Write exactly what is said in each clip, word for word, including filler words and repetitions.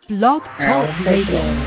Blog Talk Radio.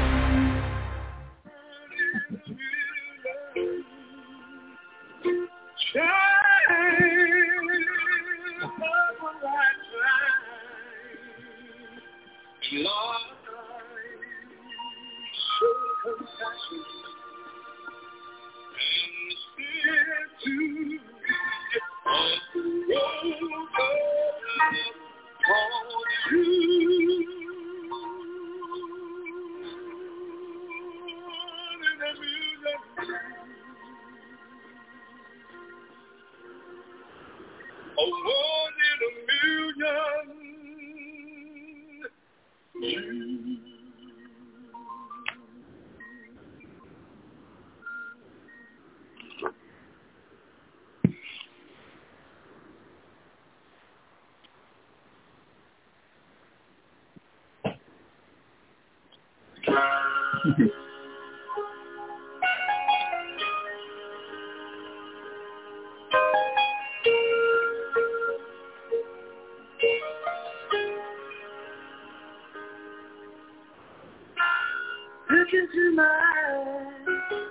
Look into my eyes,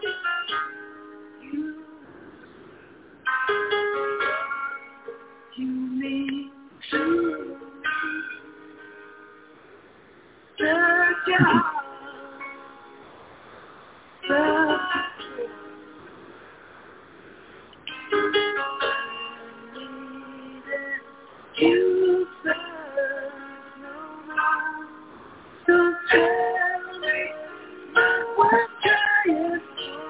you, you mean to touch out the you said no more, don't tell me what giant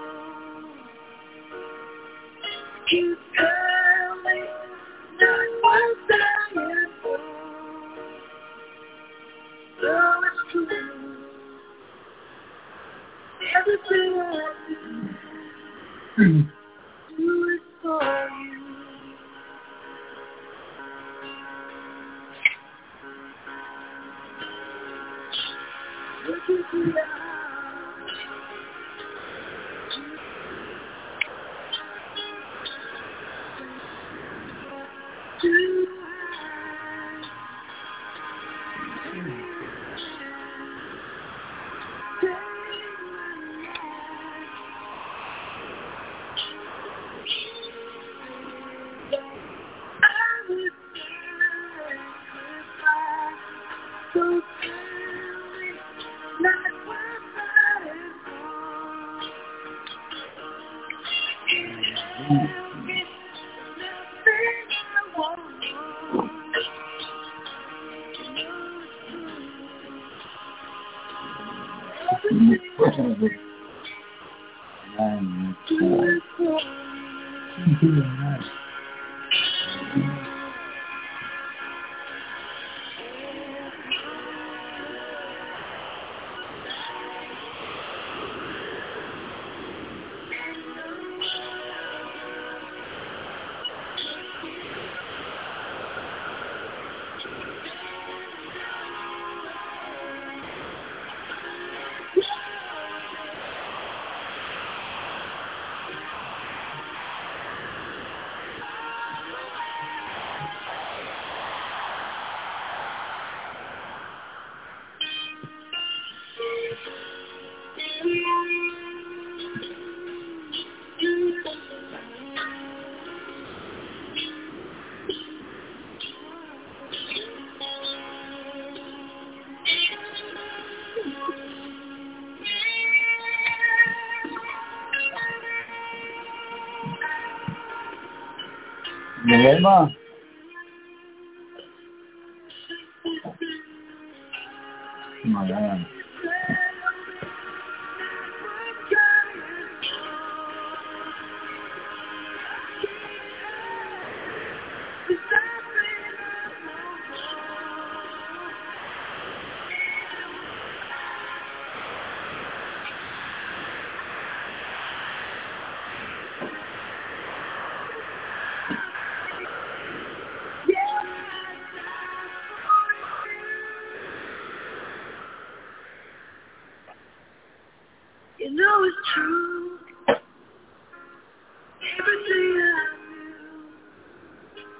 you tell me not what giant though it's true, everything I do, do it for you. Look into your eyes, do Dilema. Ayan. You know it's true, everything I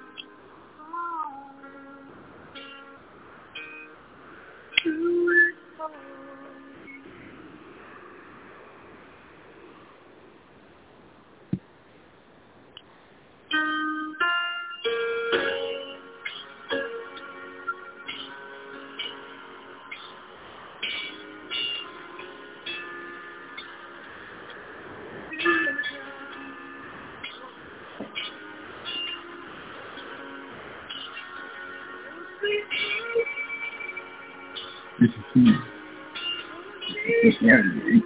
do, do it This is huge. This is huge.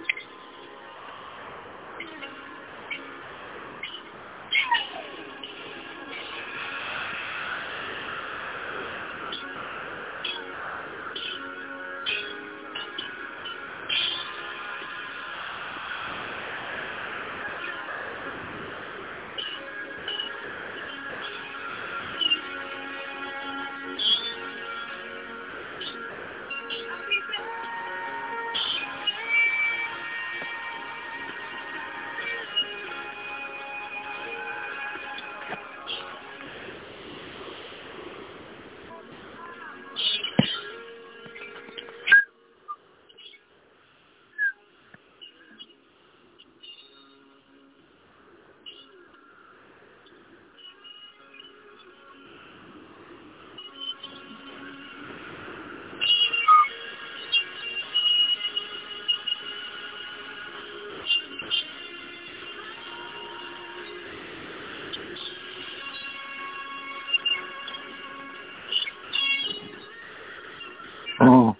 Oh.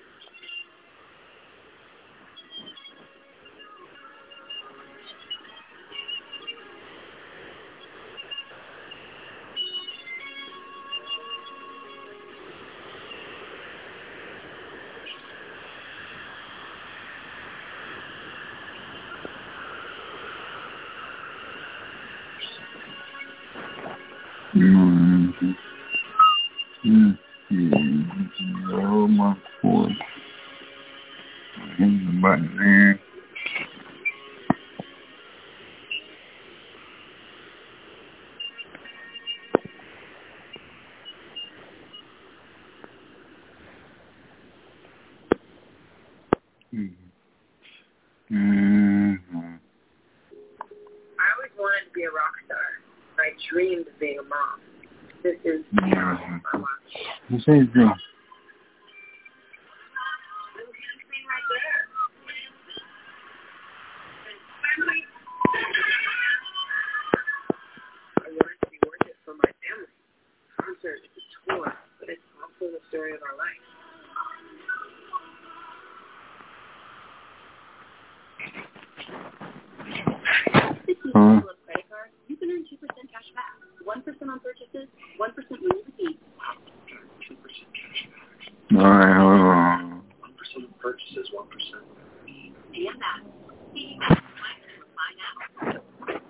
Mm-hmm. Mm-hmm. Oh my God. Hit the button there. Mm-hmm. Mm-hmm. I always wanted to be a rock star. I dreamed of being a mom. This is Mm-hmm. my mom. This is dream. I want it to be worth it for my family. Concert is a tour, but it's also the story of our life. Huh? Credit card, you can earn two percent cash back. one percent on purchases, one percent when you receive. two percent cash back. All right, hold on. one percent on purchases, one percent. And that. See, that's find out.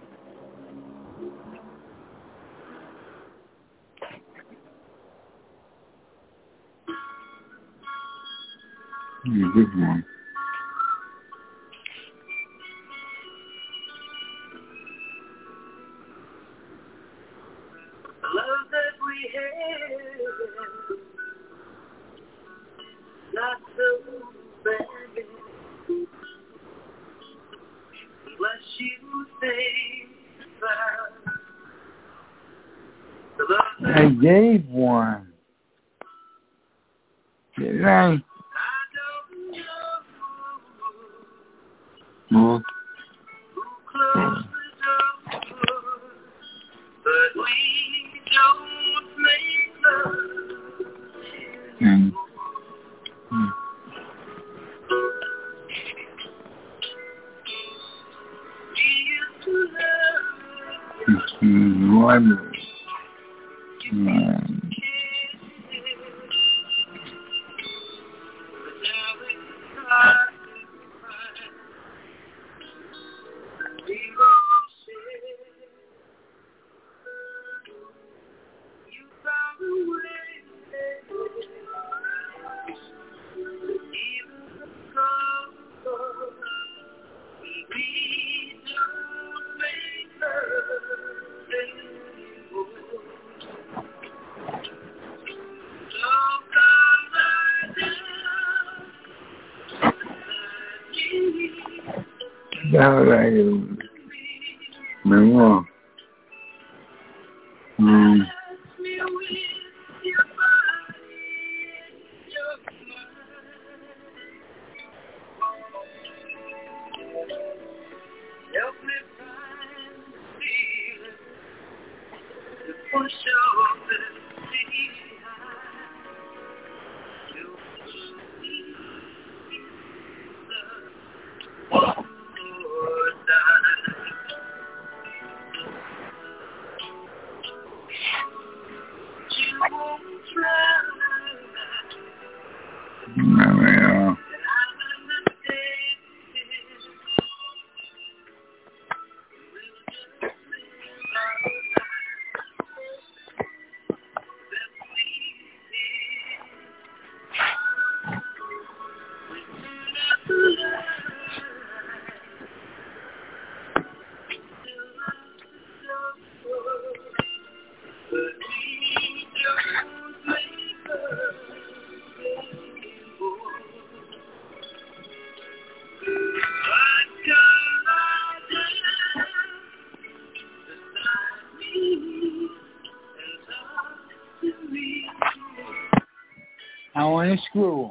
Mm, this one. The love that we had, not so bad. Unless you think about the love I gave one. Did I? I don't know No. who closed the door, but we don't make love. Mm. Mm. We used to love. Mm. One. Mm. Sao lại đúng không? Ừ. Mẹ. I want to screw.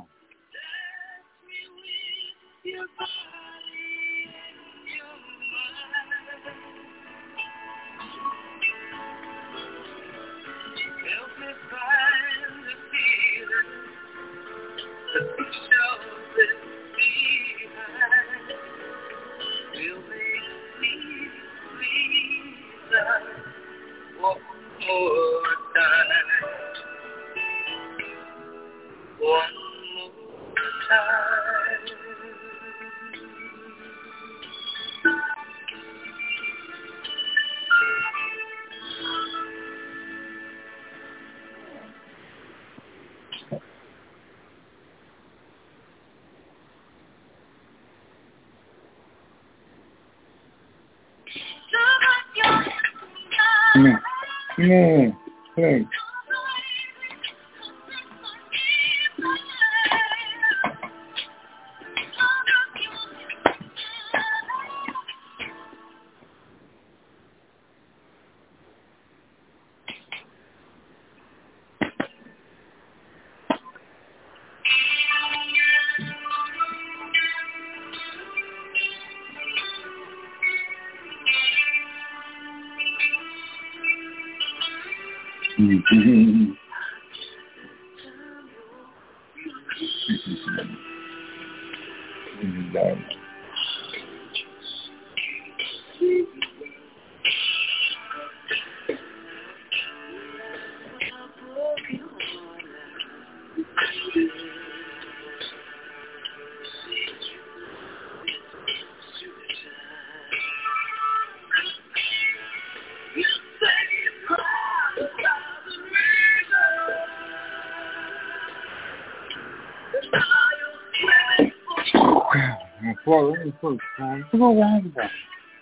Come here. Hey. Mm-hmm. Well, let me first time. What's wrong with that?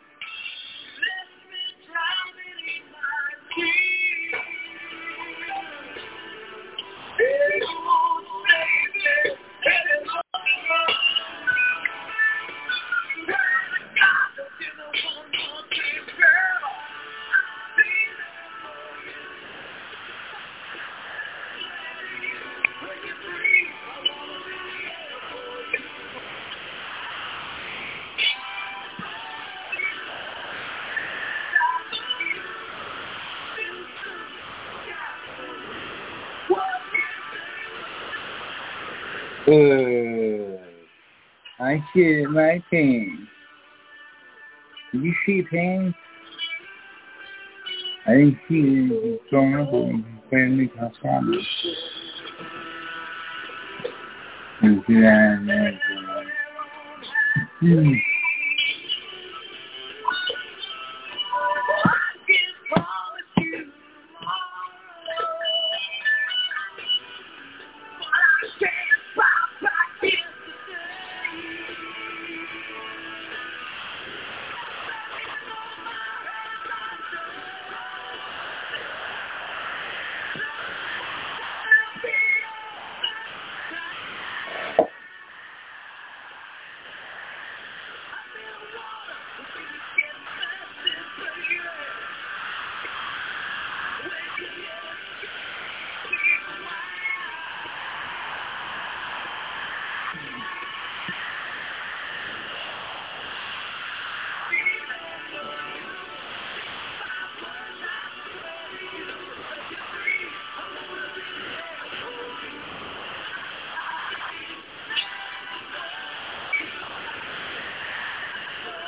Uh, I see my pain. Did you see pain? I didn't see you throwing up or playing me Transformers. You see that? Hmm.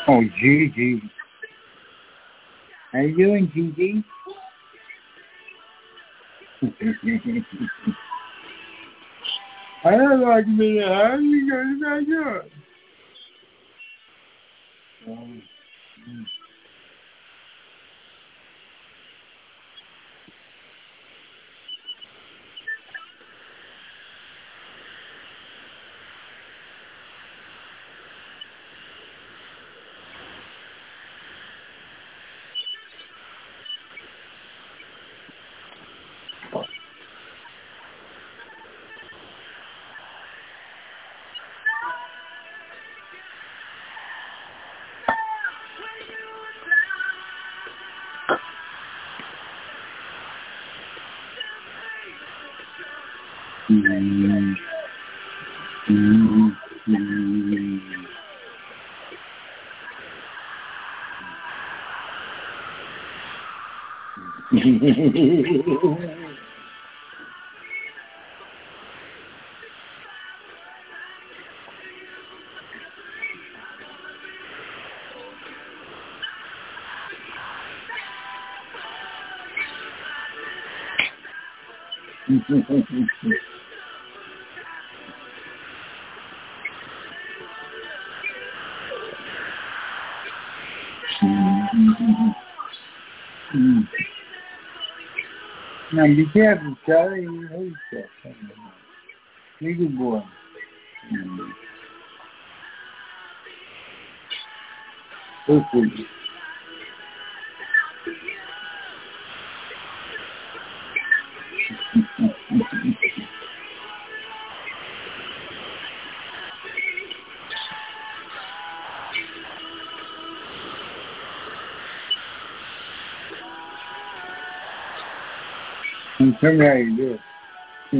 Oh, Gigi. How you doing, Gigi? I don't like me. How you going back up? Um, mm, mm, mm. Now be careful, Charlie. You hate that. Be a good boy. Mm. Hopefully. Tell me how you do it.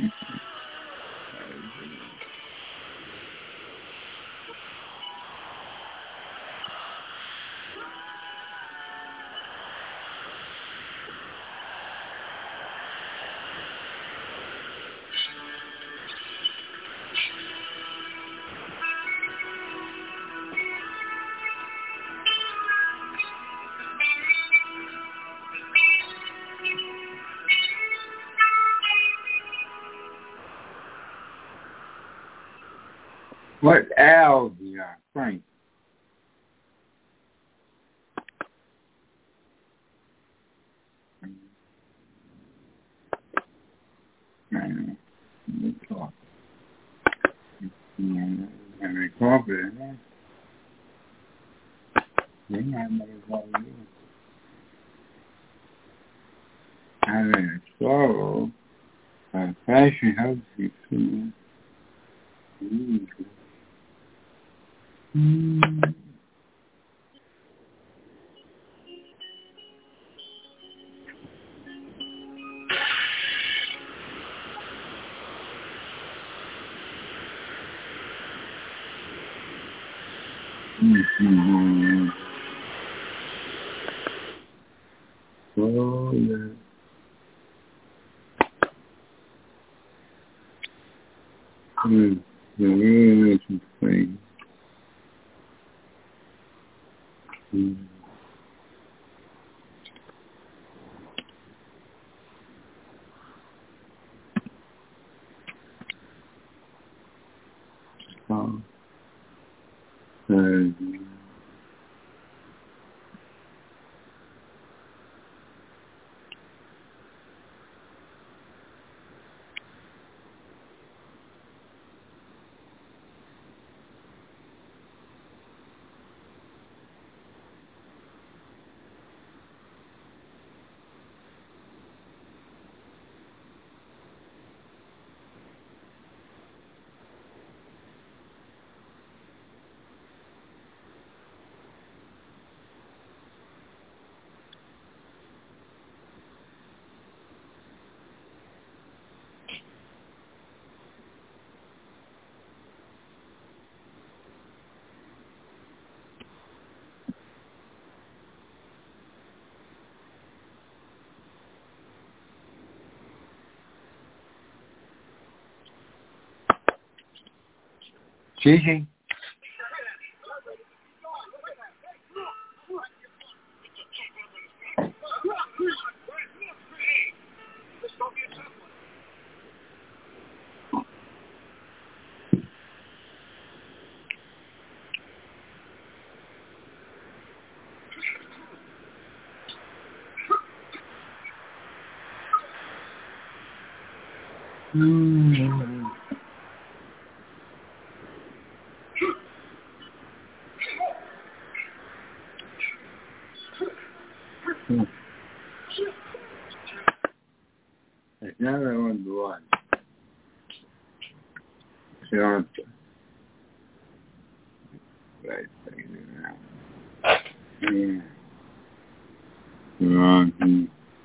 What owls you got, Frank? Man, you talk. You have any coffee, huh? You ain't have no coffee. Having a sorrow, a fashion helps you too. Mm. Mm. Mm-hmm. Oh, yeah. Mm. The real is insane. Mm. Oh. Uh, Gigi? Mm. There's another one blood. So right now. Yeah. Mm-hmm.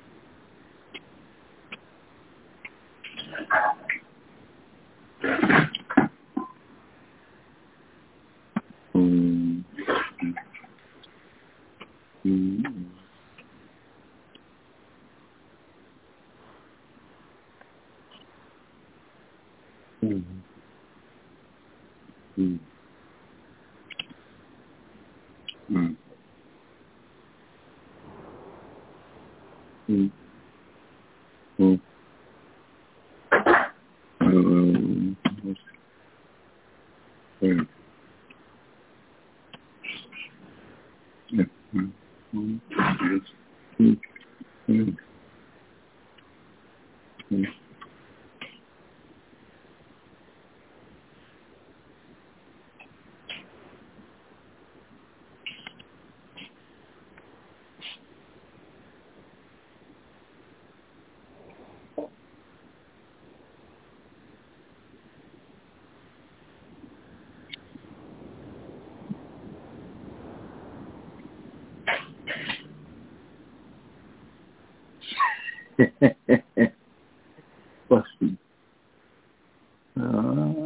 Busty. Uh,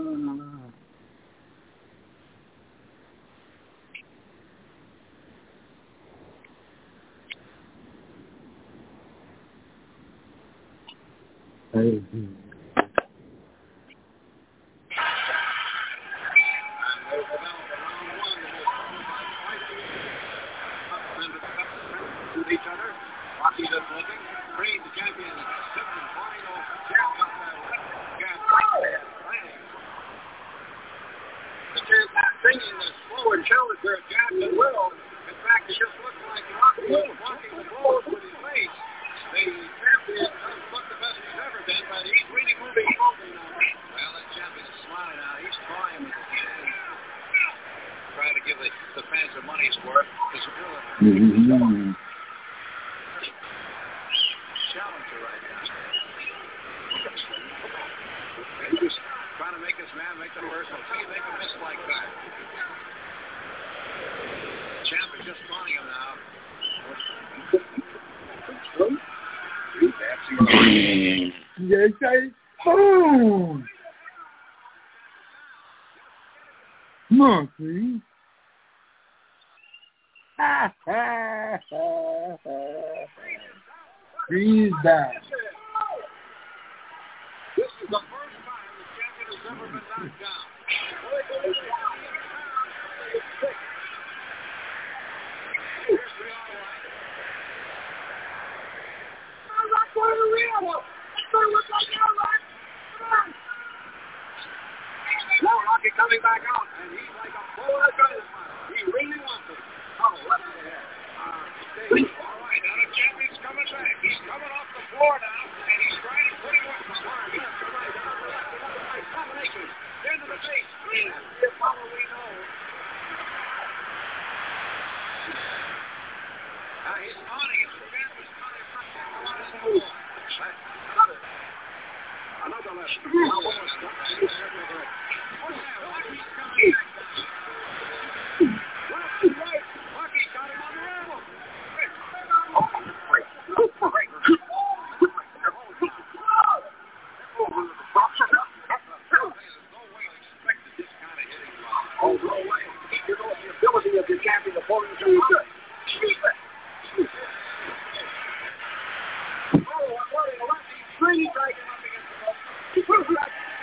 hey. Each other. Rocky just looking. Creed, the champion, six and final. Jab up there. Jab right. The champ not singing the slow and challenger jabs at will. In fact, it just looks like Rocky is blocking the blows with his face. The champion doesn't look the best he's ever been, but he's really moving slowly now. Well, that champion is smiling now. He's trying with his hand. Trying to give the, the fans their money's worth. His ability. Mm-hmm. Challenger right now. He's just trying to make his man make the first one. See if they can miss like that. Champ is just taunting him now. Yes, I. Boom! Come on, please. Ha ha ha ha. Breathe back. This is the first time the champion has ever been knocked down. Here's the all right. I'm not going to real one. It's going to look like you're right. Come on. Now Rocky coming back out, and he's like a bull in a gun. He really wants it. Oh, left to the head. Uh, all right, now the champion's coming back. He's coming off the floor now, and he's trying to put him up the floor. Yes, right down the left, another nice combination. Into the face. That's all we know. Now he's taunting him. The champion's taunting him. Another. Another left. Now one was stuck. Oh, yeah, Rocky's coming back. Rocky's right. Rocky's got him on the elbow. Oh, no way. You know the ability of the champion opponent to do good. Oh, I'm worried. Rocky's really dragging up against the rope.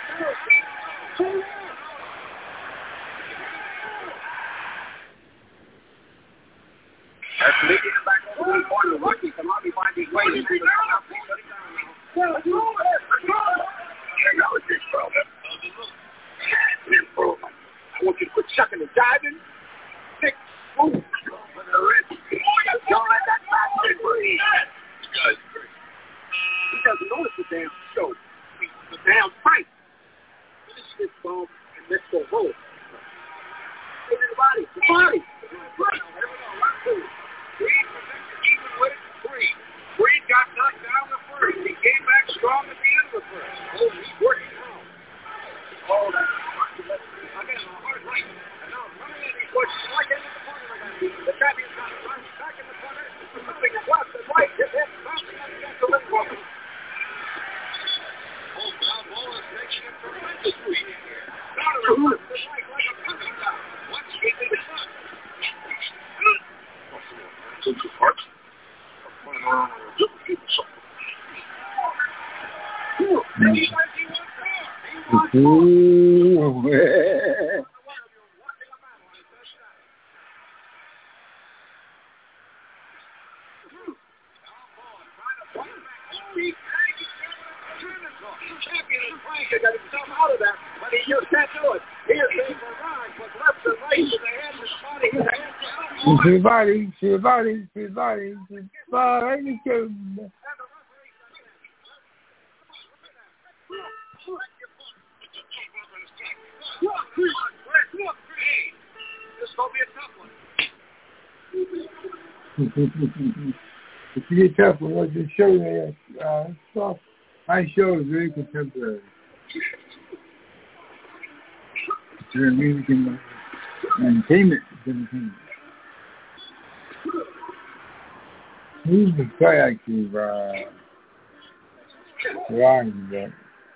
That's making it back over to the corner. Rocky can hardly find his way. He's going to come up and shut it down now. Here goes this problem. Improvement. I want you to quit shucking and diving. Six, move. For the wrist. Don't let that bastard breathe. This guy's crazy. He doesn't notice the damn show. The Damn fight. Finish this ball and let's go home. Hey, the body, the body. Reed protected even with it three. Reed got knocked down the first. He came back strong at the end of the first. Oh, he's working now. Oh, that's again, hard right. And now running in, he's pushing right into the corner again. The champion's got it right back in the corner. Moving his left and right. His head bouncing up against the ring corner. Oh, Brown Ball is making a tremendous lead here. Now to reverse the right like a perfect down. Once he gets it up. Took your heart. Ooh, Champion is trying to get himself out of that, but he just can't do it. He is being barraged with left and right with the hand and body, his hands down. his body, his body, his body, his body. This will be a tough one. If you get tough, we'll just show you uh, stuff. My show is very contemporary. It's very music and entertainment. Entertainment. Who's the guy actually? Uh, Ryan, but.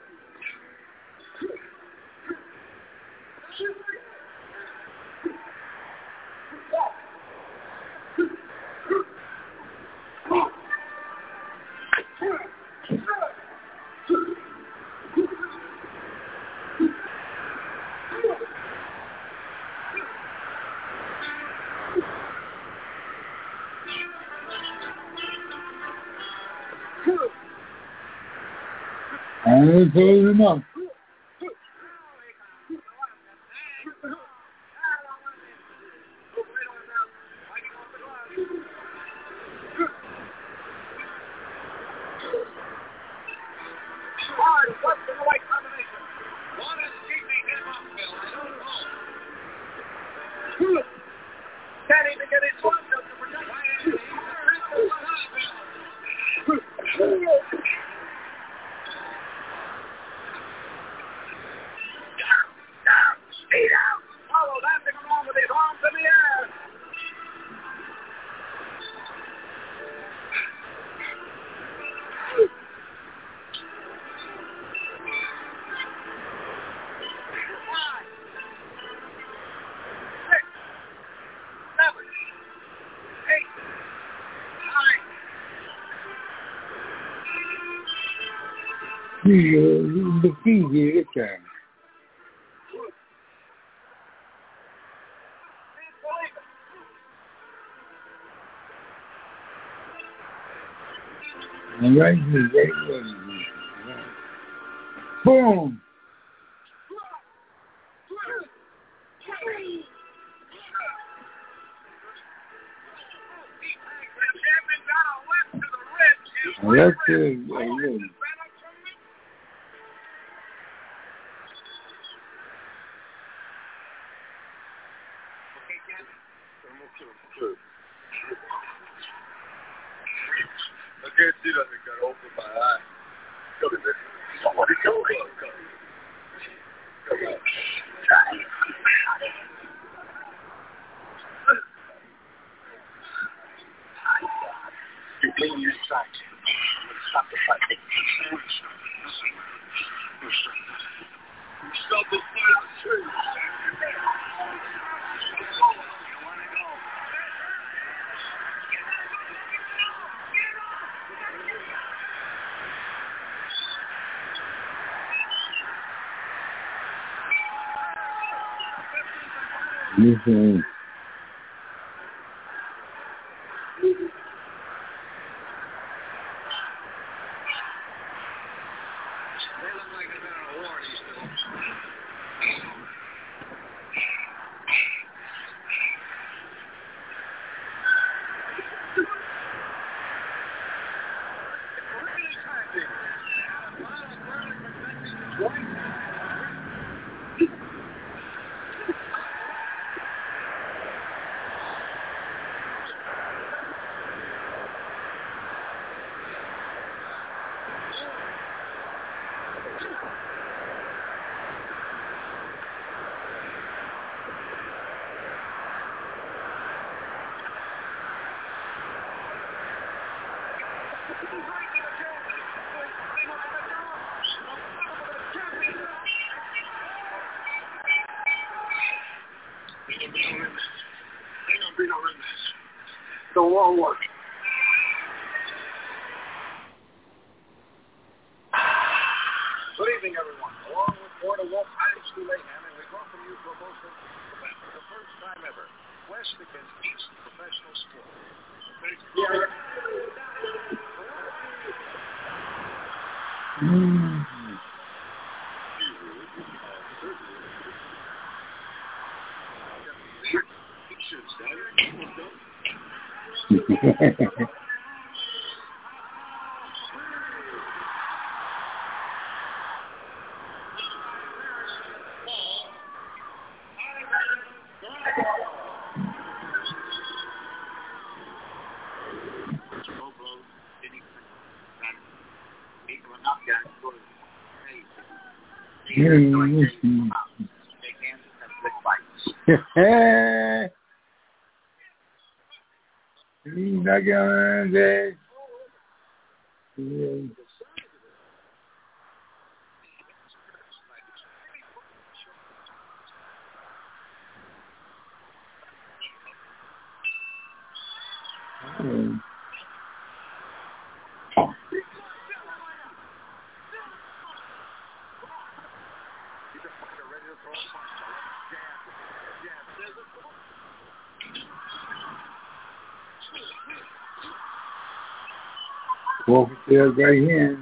I don't know enough. What's the right combination? One is keeping him up, Bill. I don't know. Can't even get his one to protect my hand. Stay down. Follow landing along with his arms in the air. Five, six, seven, eight, nine. The key here, okay. And right here, right here. Boom! Left to the ribs. I can't see that. I got open my eye. Come here, somebody go, go, go. Come on. You bring your sight. Stop the fight. Stop the fight. I'm serious. Listen. Ain't gonna be no rematch. Ain't gonna be no rematch. The long one. Good evening, everyone. Along with Florida Wolf, I'm Stu Mayhem, and we welcome you to a most important event for the first time ever. West against East professional sport. Yeah. Mm. Nuggets. Mm. Wolf is right here.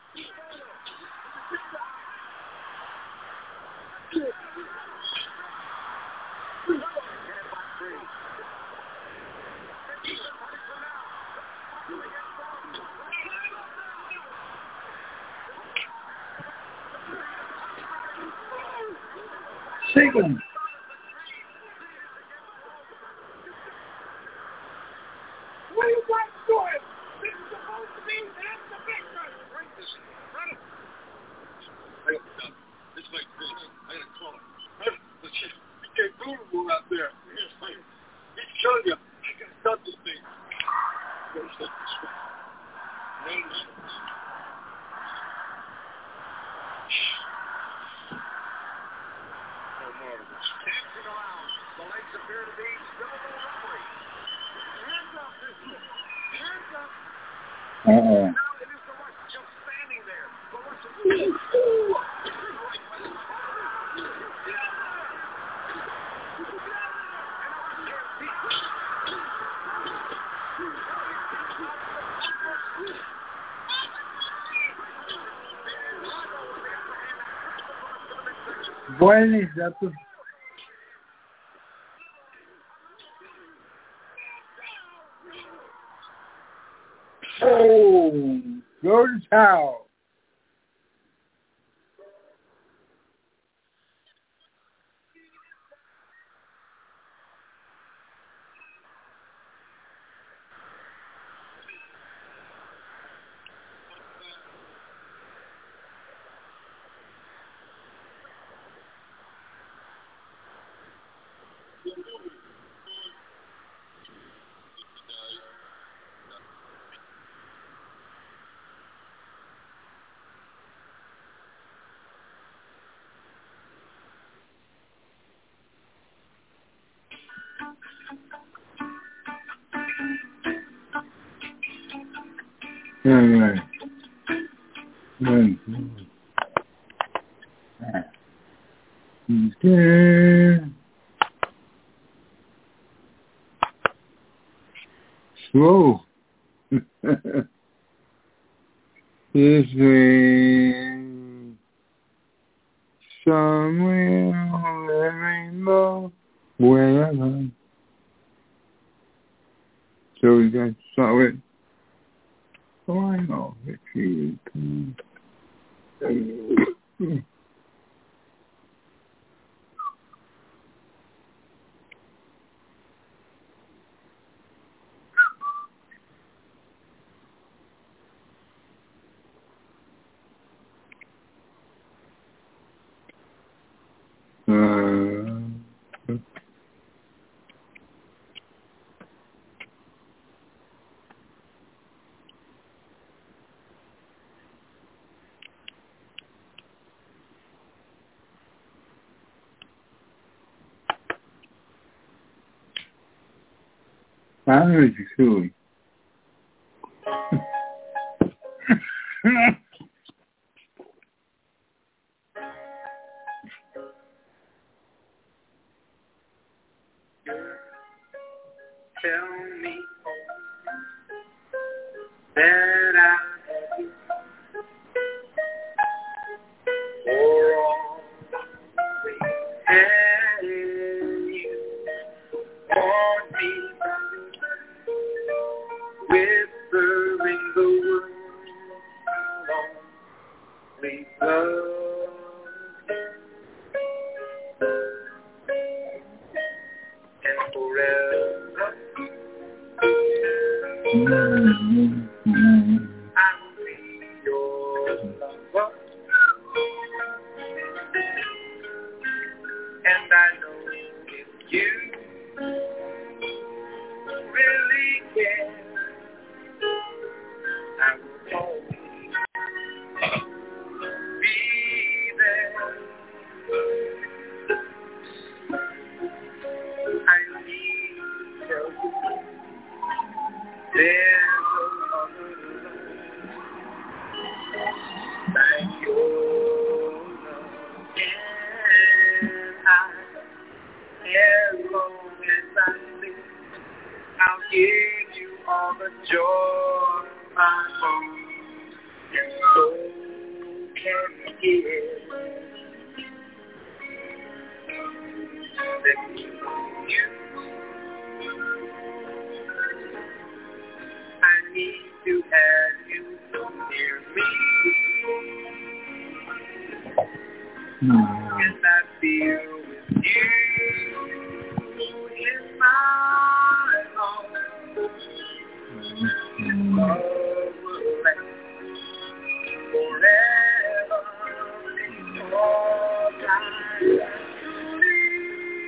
Shake him. What are you guys doing? This is supposed to be that's the big one. Right this right up. I got uh, this like this. I gotta call it. Huh? But you, you can't do the move out there. He's like, he's telling you, I gotta stop this thing. I gotta stop this thing. Nine minutes. No more of this. Dancing around. The legs appear to be still a little rubbery. Hands up, this one. Hands up. Uh-oh. Now it is the Russian just standing there. The Russian. Buenas, datos. Oh, go to town. Right. Right. Okay. Slow. This way. Somewhere on the rainbow. Wherever. So we got to start with. Oh, I know. If you can. Uh, I know you cool. Tell me that I love you for always, and you want me whispering the words we love. And forever Mm-hmm. I will be your lover. And I know if you really care, I will always be there. I need to tell you, there's no other love like your love. And I, as long as I live, I'll give you all the joy my heart and soul can give. Let me know you. I need to have you near me. Mm-hmm. And I feel with you in my arms. Mm-hmm. Love will last forever. It's all I have to leave.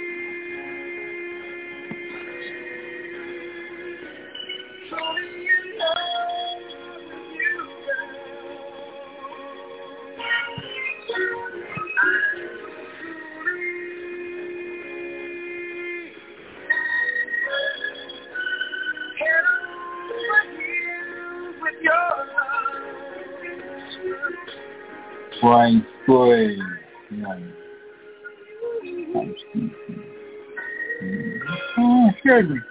Truly in love with you, girl. Flying spray. Nice. I'm sleeping. Oh, scared me.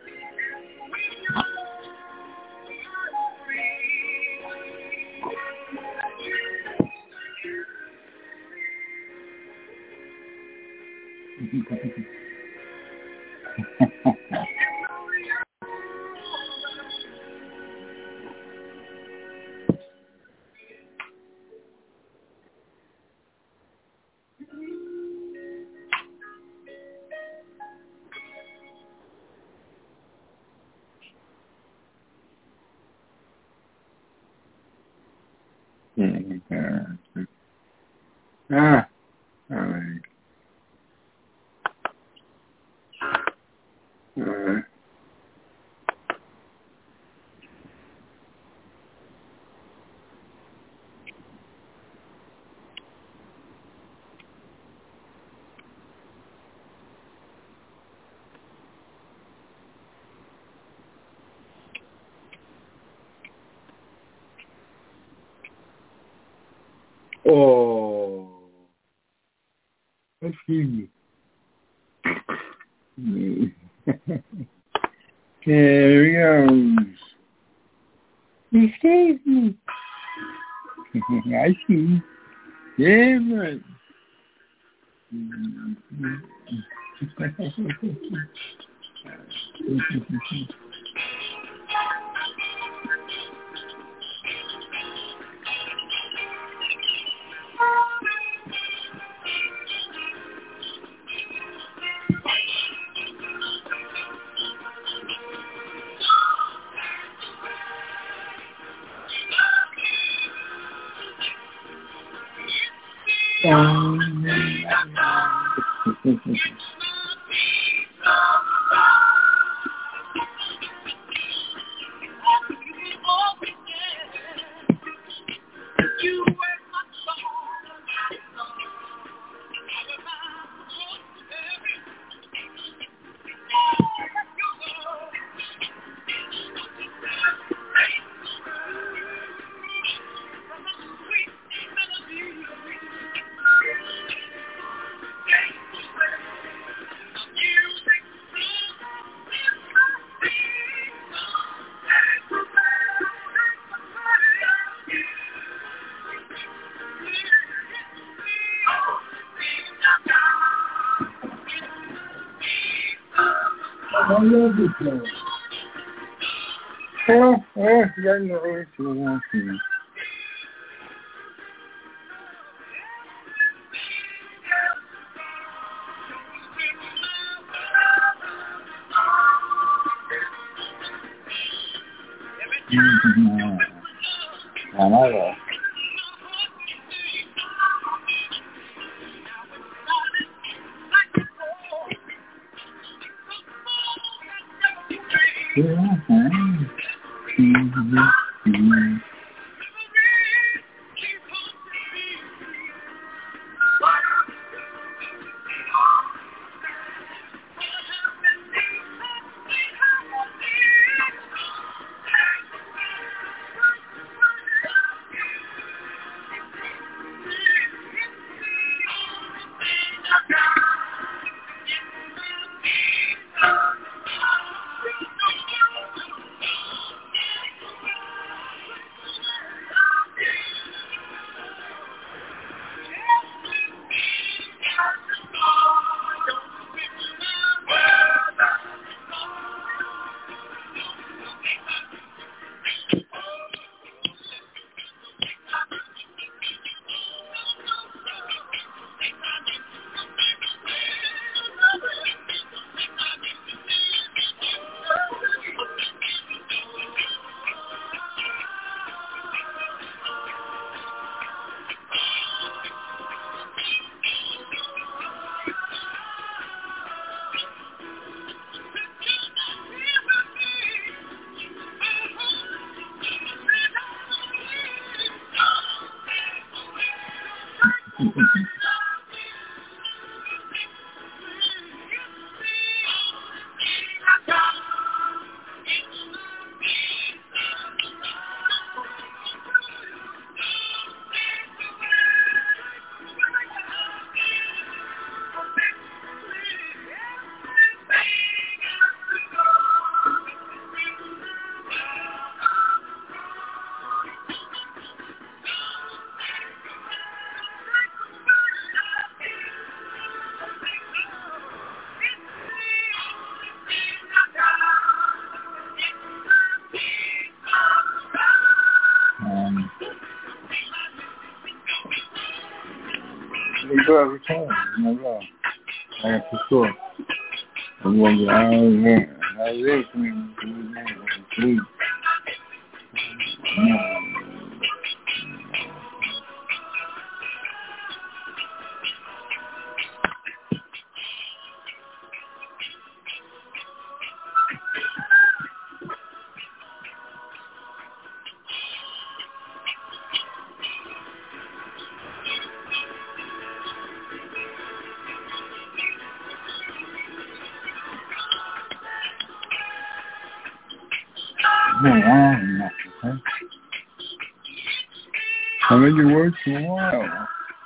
Ah, all right. All right. Oh, excuse me. There he goes. Excuse me. I see. Yeah, right. Um, love this song. Well, well, you got no way to want to. Another. Every time, no love. I got for sure. I'm going to be all in. I live for me. Please. No, I'm not, okay? I made you work for a while.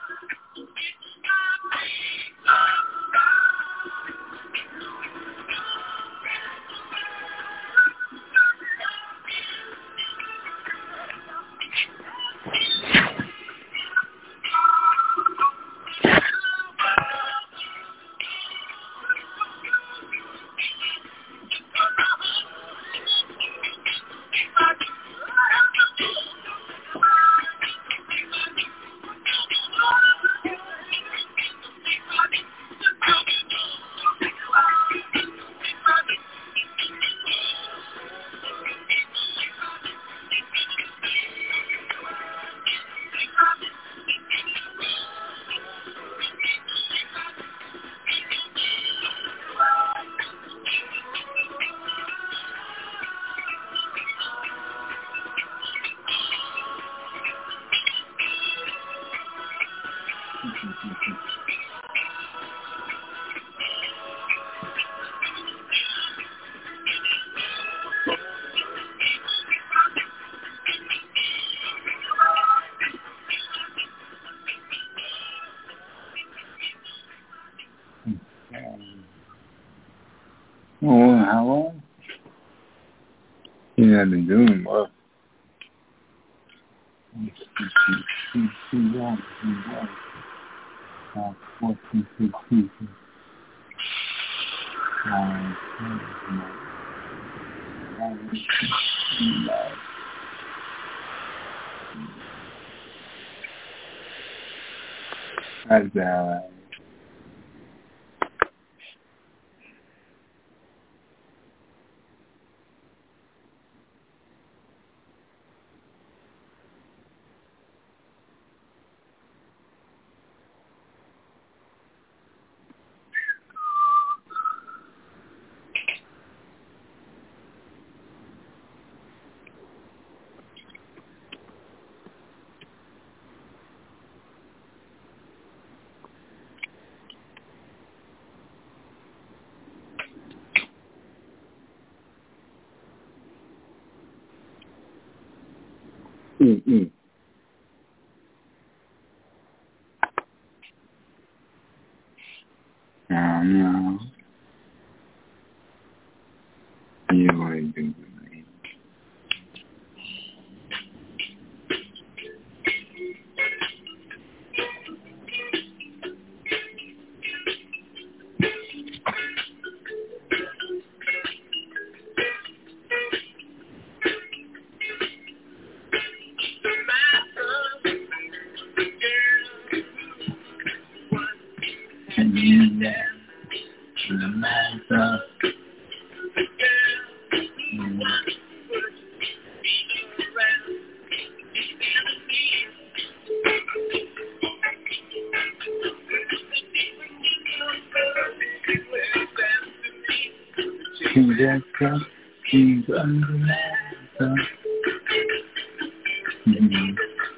Oh, how long? He had been doing well. Too long, too long. Uh, fourteen, fifteen. Um, That's that. Mm-mm. Oh, no. You would do me. The master. She's extra. She's under the master. Mm-hmm.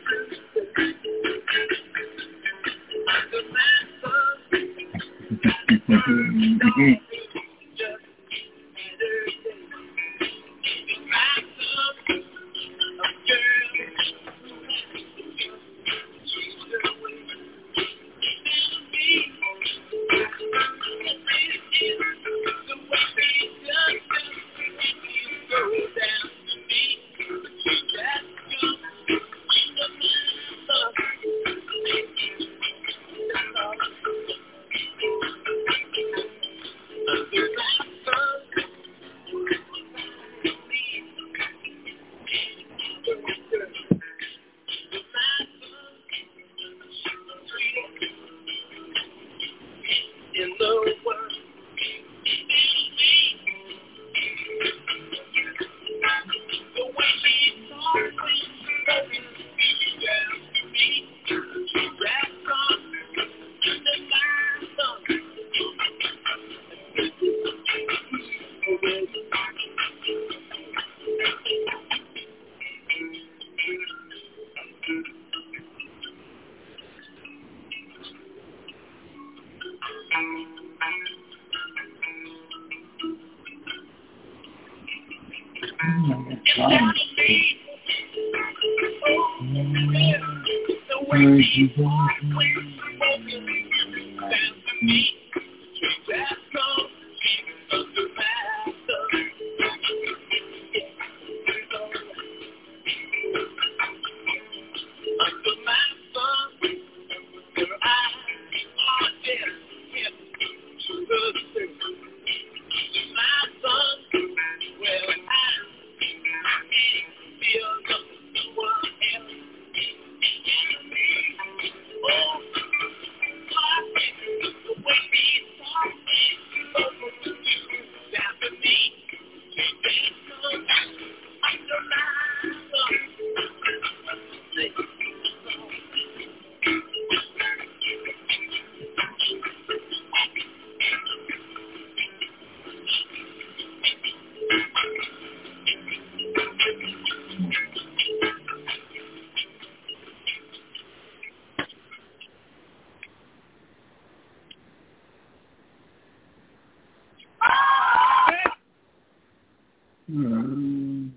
Mm.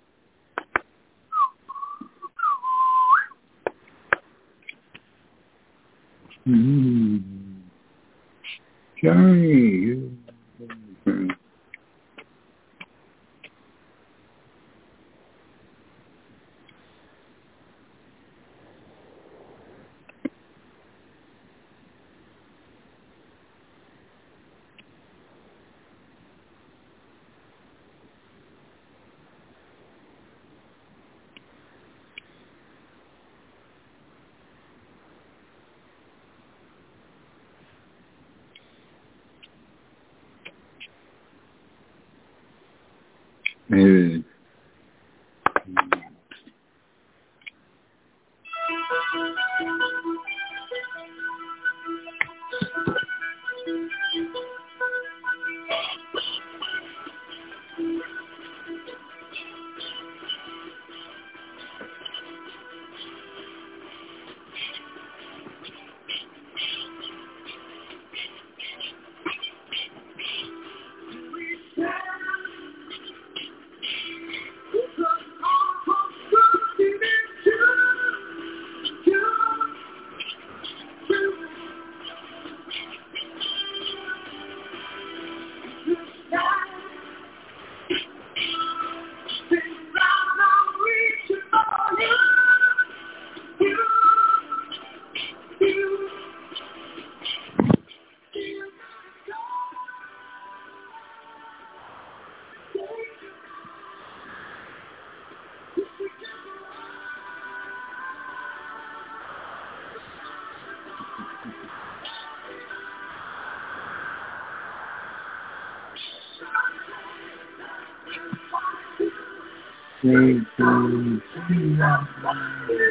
Mm. Johnny. Maybe. Three, two, three, one, one.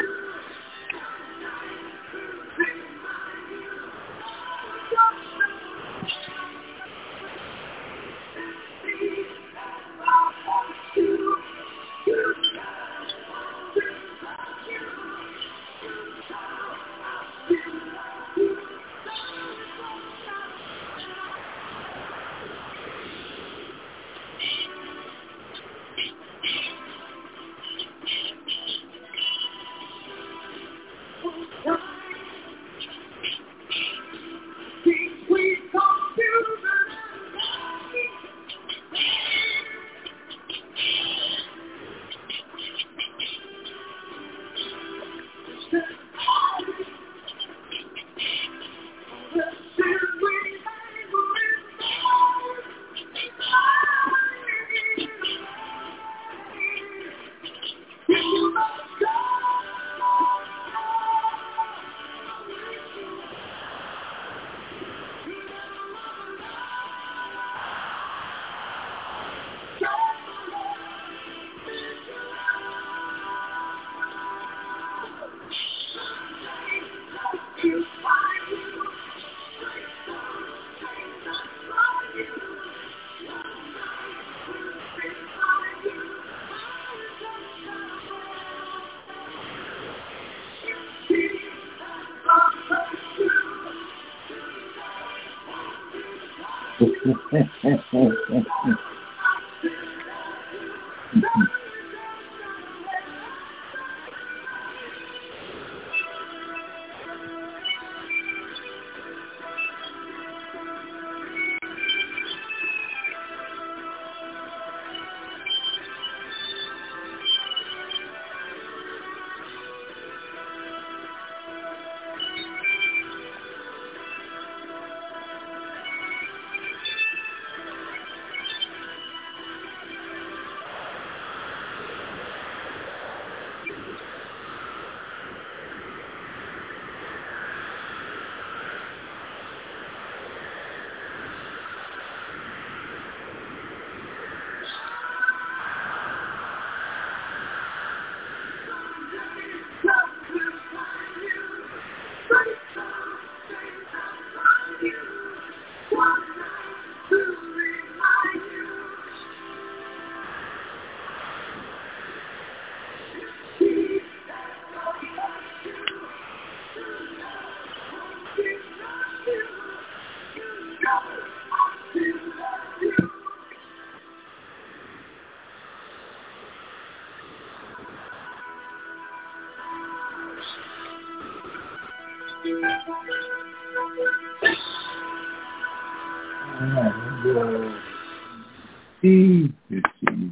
Sí, sí, sí.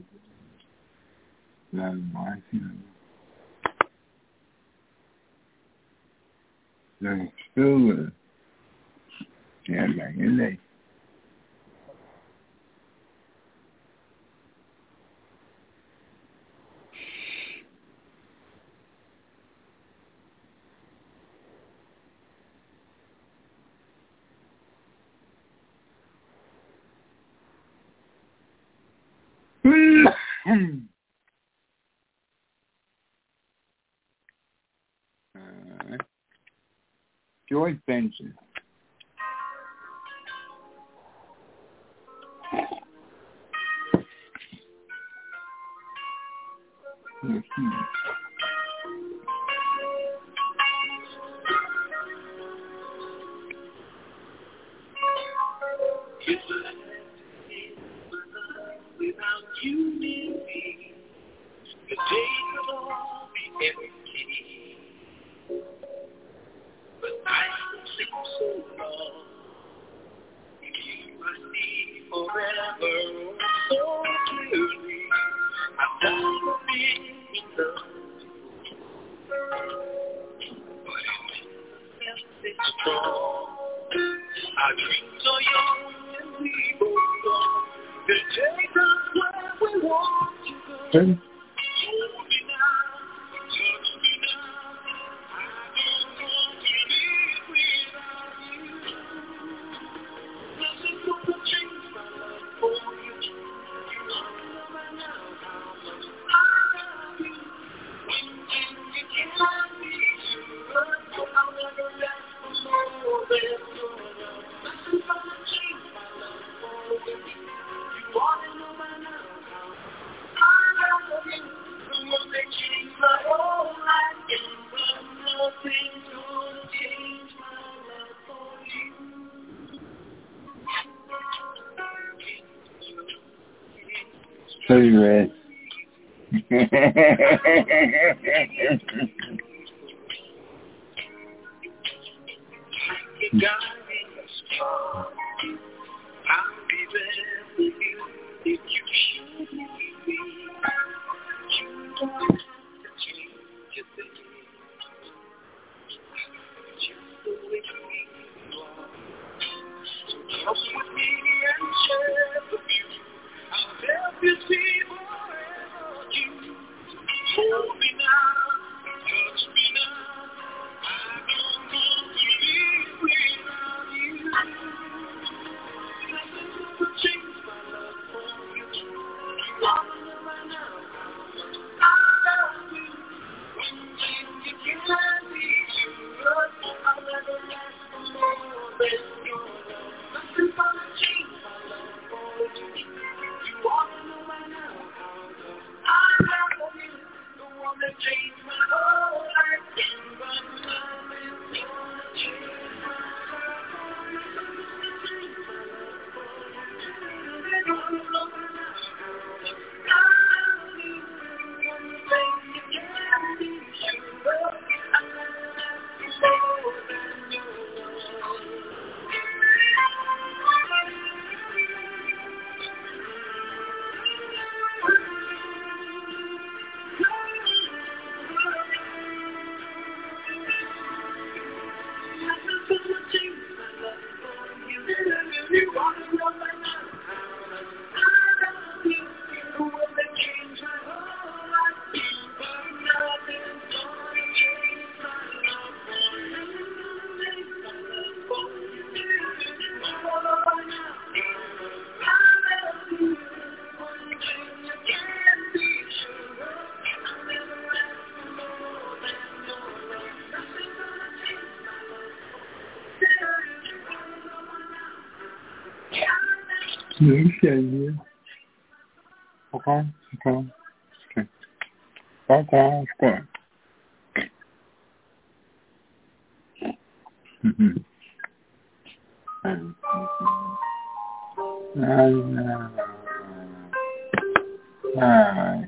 La máquina. La estuve. Ya la gelé. uh, George Benson. Mm-hmm. Without you near me, the day could all be empty. But I will sleep so long. You I see forever so clearly. I've never been in love, but it felt this strong. Our dreams are young and we both gone. They take us where we want to go. Hold me now, touch me now. I don't want to live without you. Nothing gonna change my love for you. You know by now how much I love you. When you can't be sure, I'll never let you know there's your love. Nothing gonna change my love for you. You wanna know by now how I love you. The one that changed my whole life, but nothing's gonna change my love for you. Pretty red. You got me strong. I'll be there for you if you should need me. You don't have to change a thing. Just the way you are. So come with me and share the view. I'll help you see forever you. Hold me now, touch me now. I don't want to live without you. Nothing will change my love for you. You wanna know by now how much I love you. When you can't be sure, I'll never last for more than your love. Nothing's gonna change my love for you. You wanna know by now how much I love you. The one that changed my whole life. But nothing's gonna change my love for you. You wanna know by now how much I love you. When you can't be sure, I'll never last for more than your love. Nothing's gonna change my love for you. You wanna know by now how much I love you. The one that changed my whole life. But nothing's gonna change my love for you. Change my love for you. You wanna know by now how much I love you. One thing you can't be sure of, I'll never ask for more than your love. Nothing's gonna change my love. You said you. Okay, okay, okay. Okay, okay. Mm-hmm. Alright.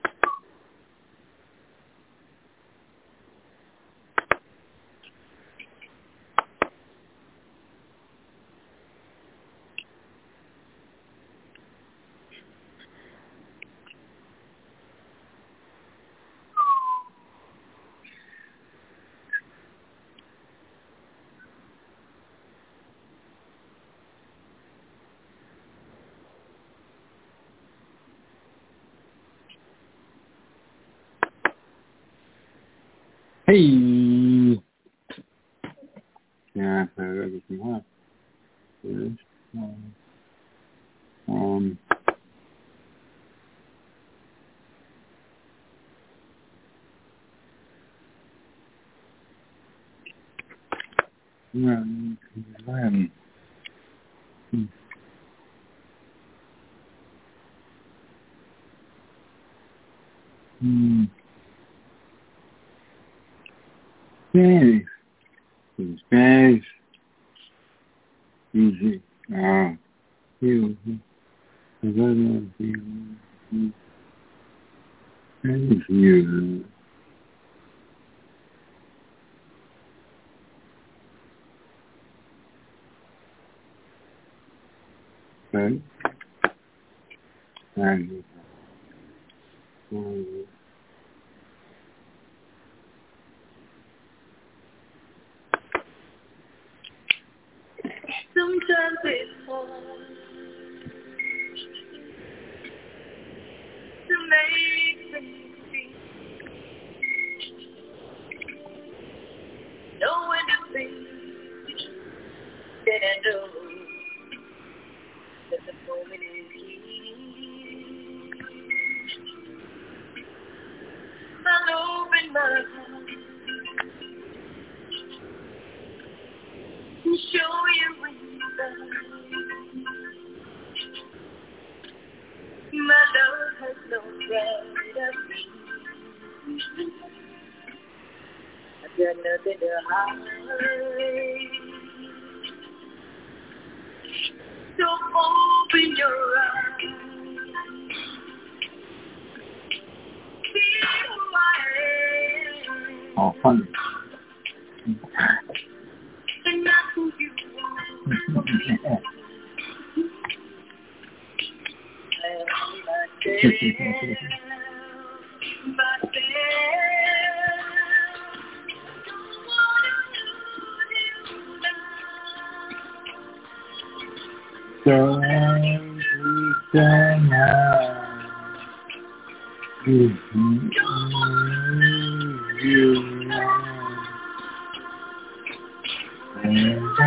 Hey! Yeah, I read it from her. Um, When? When? Hmm. Hmm. Spanish. Spanish. Easy. Ah. You. I don't know if you. Spanish. You. Right? And. Um, Sometimes it's hard to make things see. Know when to think that I know that the moment is here. I'll open my heart and show you inside. My love has no right of me. I've got nothing to hide. So open your eyes. Feel who I am. oh, fun. And not who you want. So we can have you know. And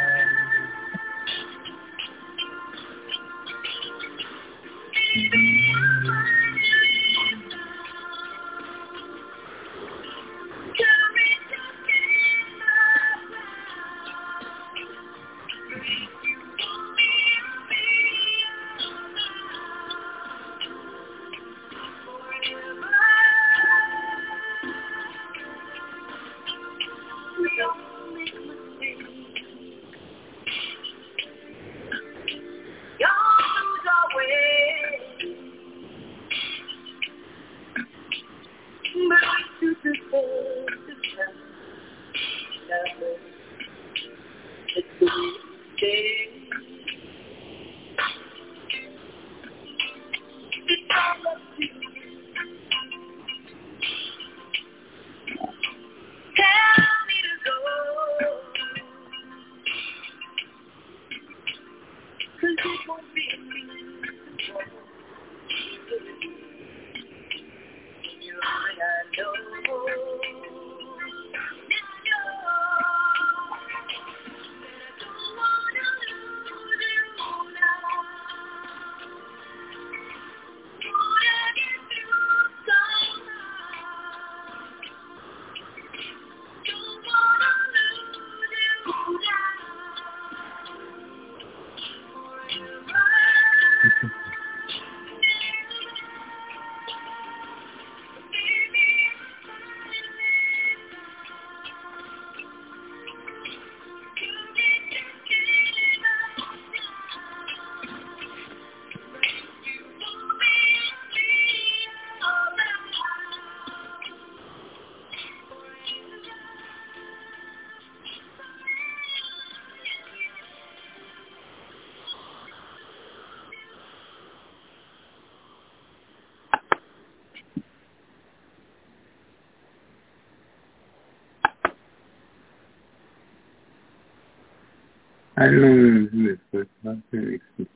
I don't know this, but not very good.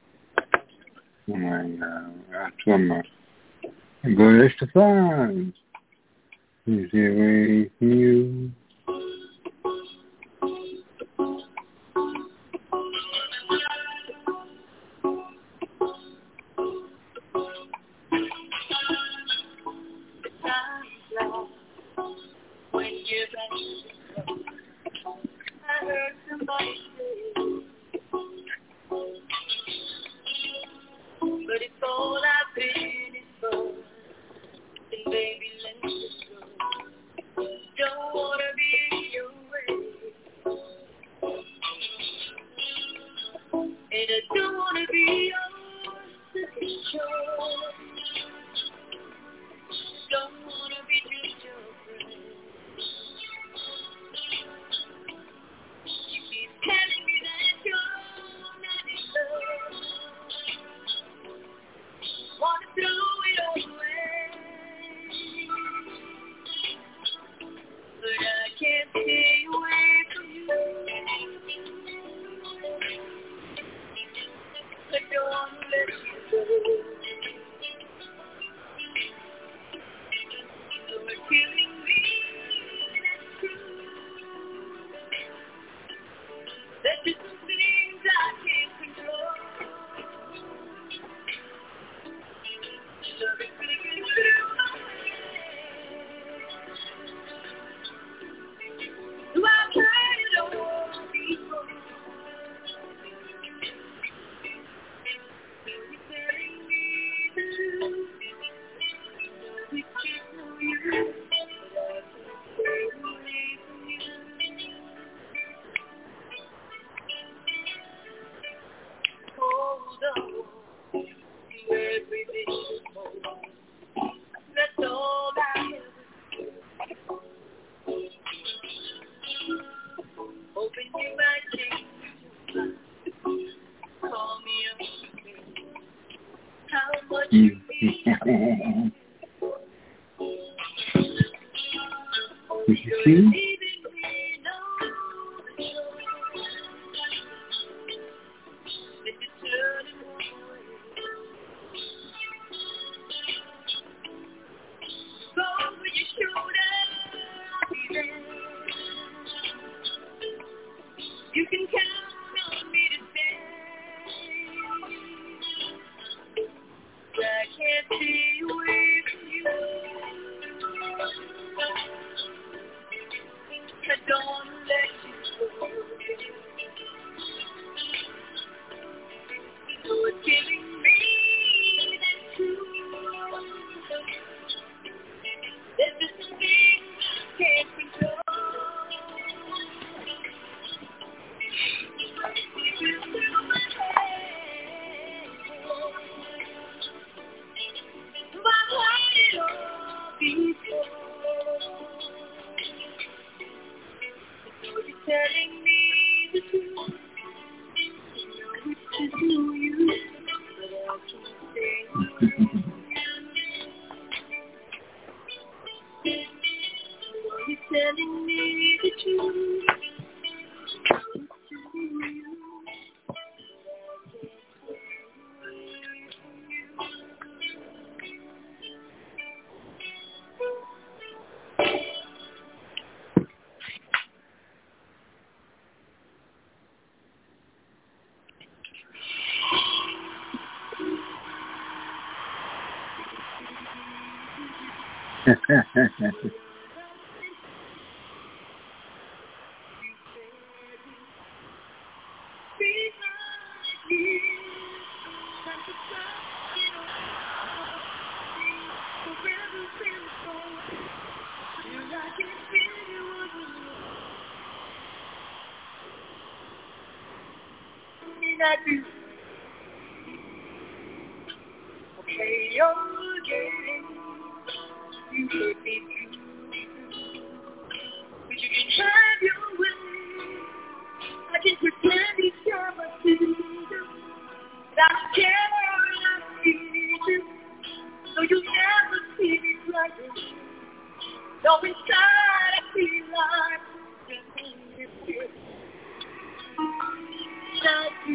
Oh my God, that's one more. Agora esta faz. Is it with you? When you're back, I heard let you go. You're killing me, that's true. There's just some things I can't control. Love is slipping through my hands. I've tried it all before. You're telling me the truth. We can't know you, but I can't stay away from you. Hold on to every vision hold. That's all I ever do. Hoping you might change your mind. Call me up again. How much you need. Did you see? You can count on me to stay. I can't stay away from you. I don't want to let you go. You're killing me, that's true. There's just some things I can't control. You're telling me the truth. You know it's just no use, but I can't stay away from you. You're telling me the truth. I do. Okay, you're getting, you hurt me too, but you can have your way. I can pretend each other to you, but I don't care and I need you, so you'll never see me like this. Though inside I feel like just in this pit. I do.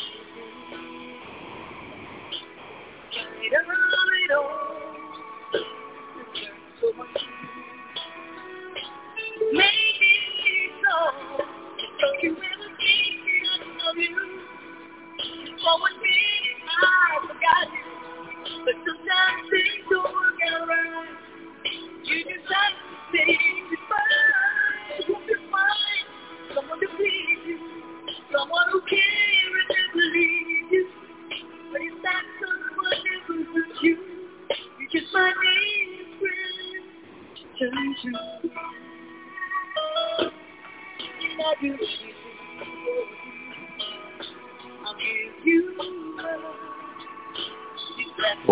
It all, it all, so much. Maybe so, don't you ever think I love you? For one minute I forgot you, but sometimes things don't work out right. You just have to say goodbye. You can find someone to please you, someone who cares and believes you. But if that someone never was you, you just my name friend. Turn to and I do I'll give you love. Oh.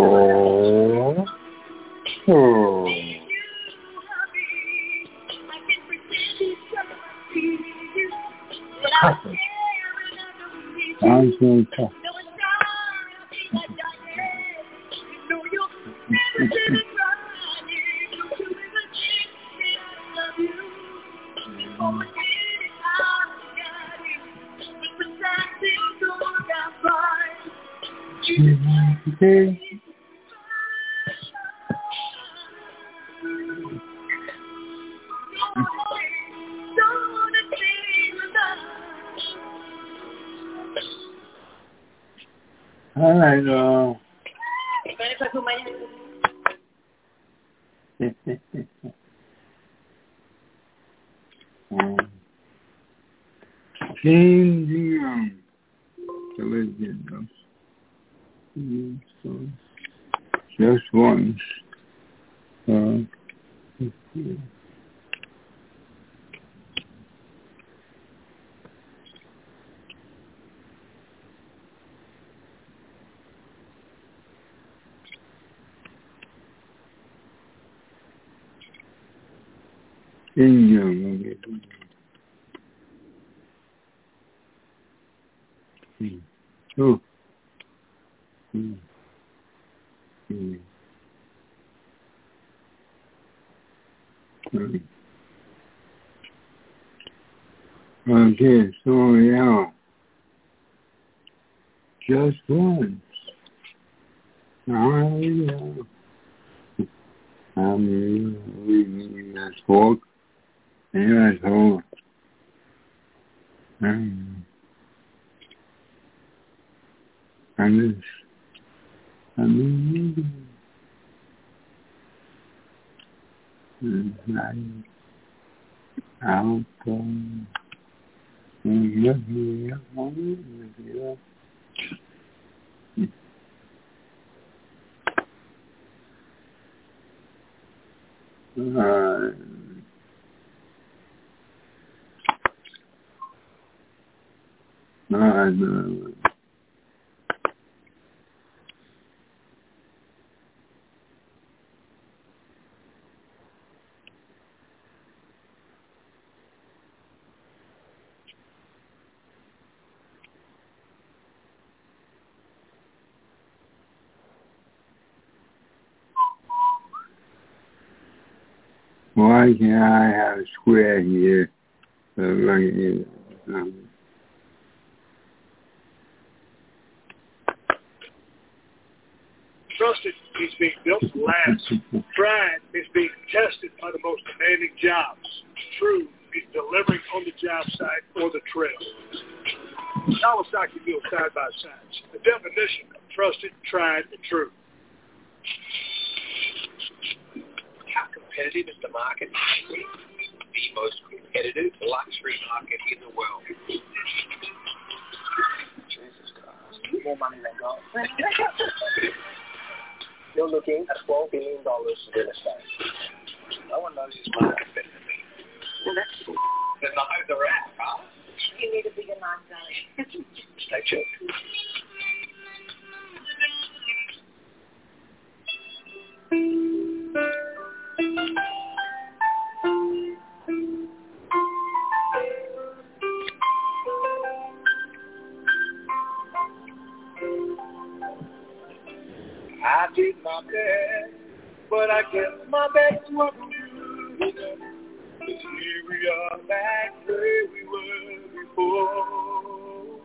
Oh. I can pretend it's something you, but I don't care and I don't need you. I'm going to. Okay. Hi, no. um, changing um, television. So just once. Uh, India. Oh. Mm. Mm. Mm. Okay, so yeah, just once. I, uh, I'm reading this book, and I told, um, I'm just, I'm reading, and I, out, um, and let me, uh, Uh, uh, why can't I have a square here? So like, um, Trusted is being built to last. Tried is being tested by the most demanding jobs. True is delivering on the job site or the trail. Kawasaki deal side by side. The definition of trusted, tried, and true. How competitive is the market? The most competitive luxury market in the world. Jesus Christ. More money than gold. You're looking at twelve billion dollars in real estate. No one knows his market better than me. Well, that's cool. Then the hope they're out, huh? You need a bigger mind, darling. Stay tuned. I did my best, but I guess my best wasn't good enough. 'Cause here we are back where we were before.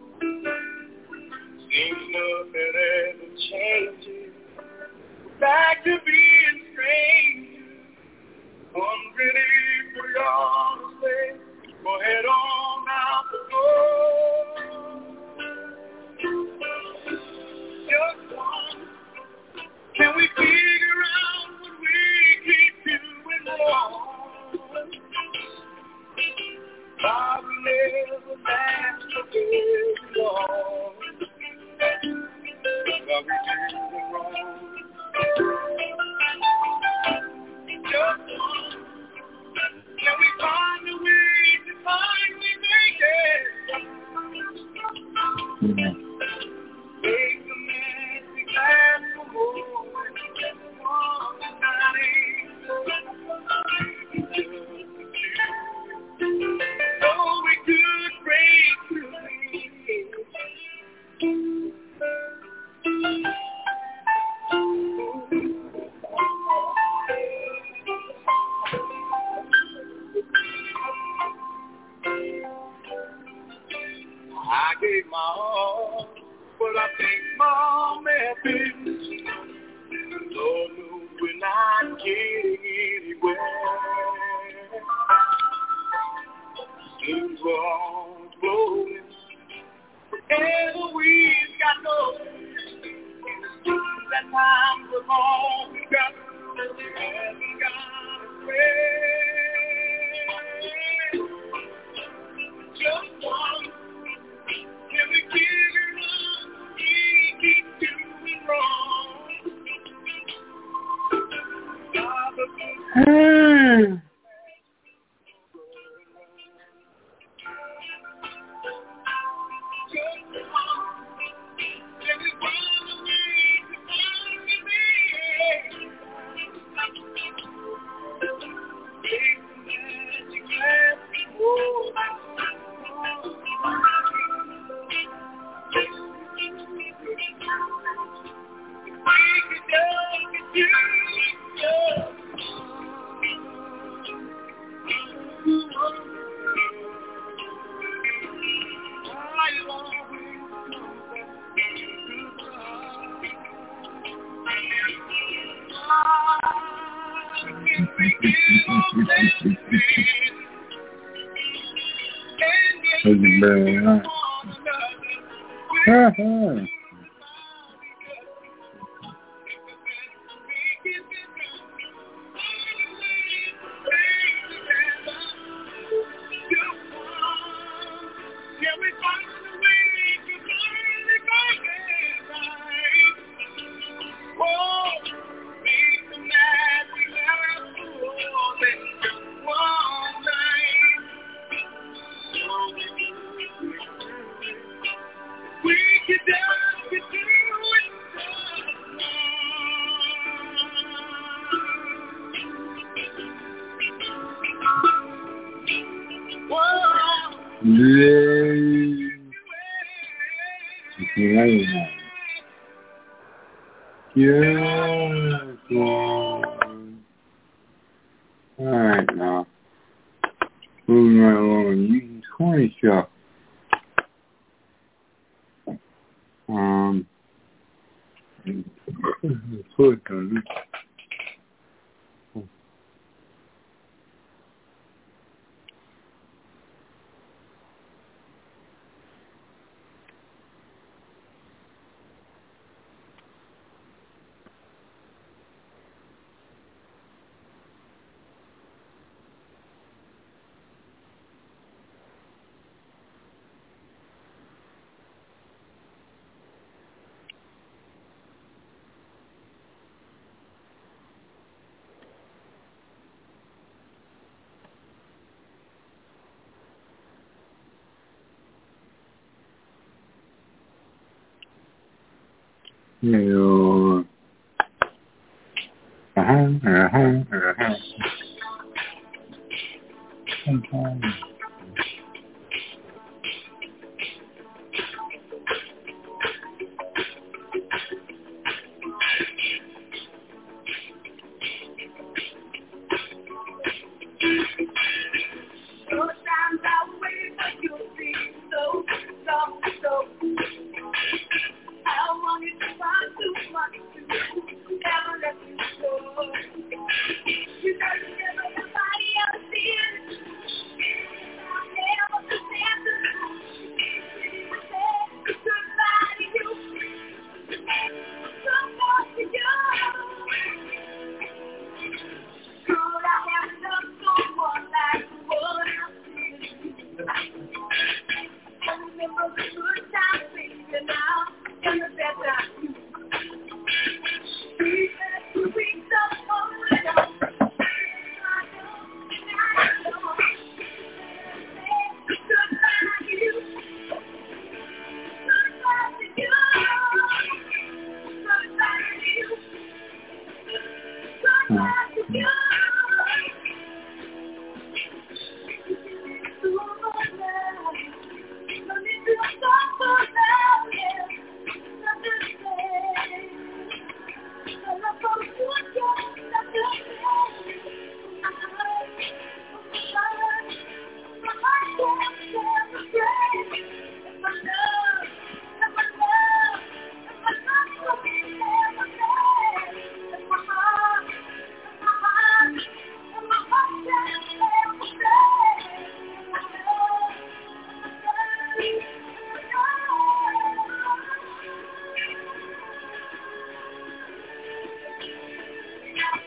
Seems nothing ever changes. We're back to being strangers. Unready for y'all to say, go head on out the door. Just one. Can we figure out what we keep doing wrong? Why we never last for very long? Why we do the wrong? Just one. Can we find a way to finally make it? yeah. Make the magic last for more than one night. Just the two. Oh, we could break through it. things. Lord knows we're not getting anywhere. Things were all flowing, and we've got no. That time was all we got, and we got away. Just one, can we figure out we keep doing wrong? Hmm. Uh-huh. Alright, now. Moving right along. Using twenty shop. Um. Put on it. Hello. Uh-huh, uh-huh, uh-huh. Sometimes. Sometimes I wait for you to be so, so, so. I want you to find too much to do, never let you go. You know you never nobody else feels.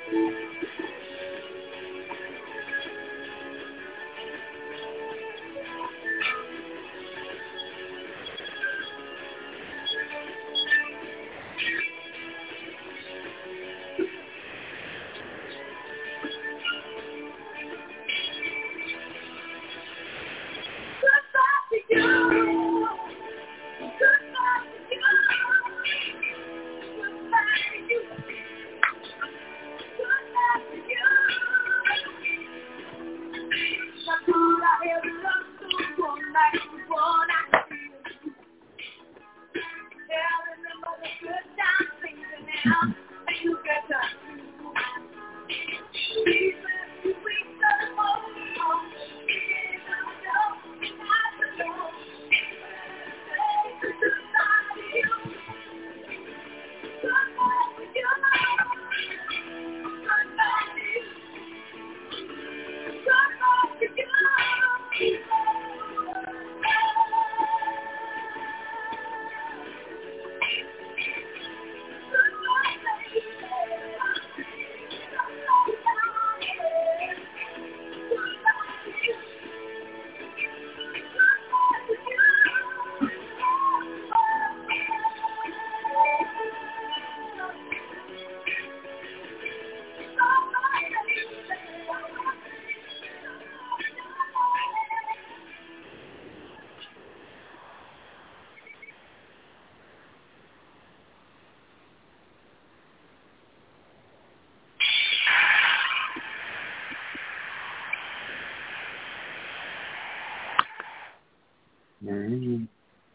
Mm-hmm.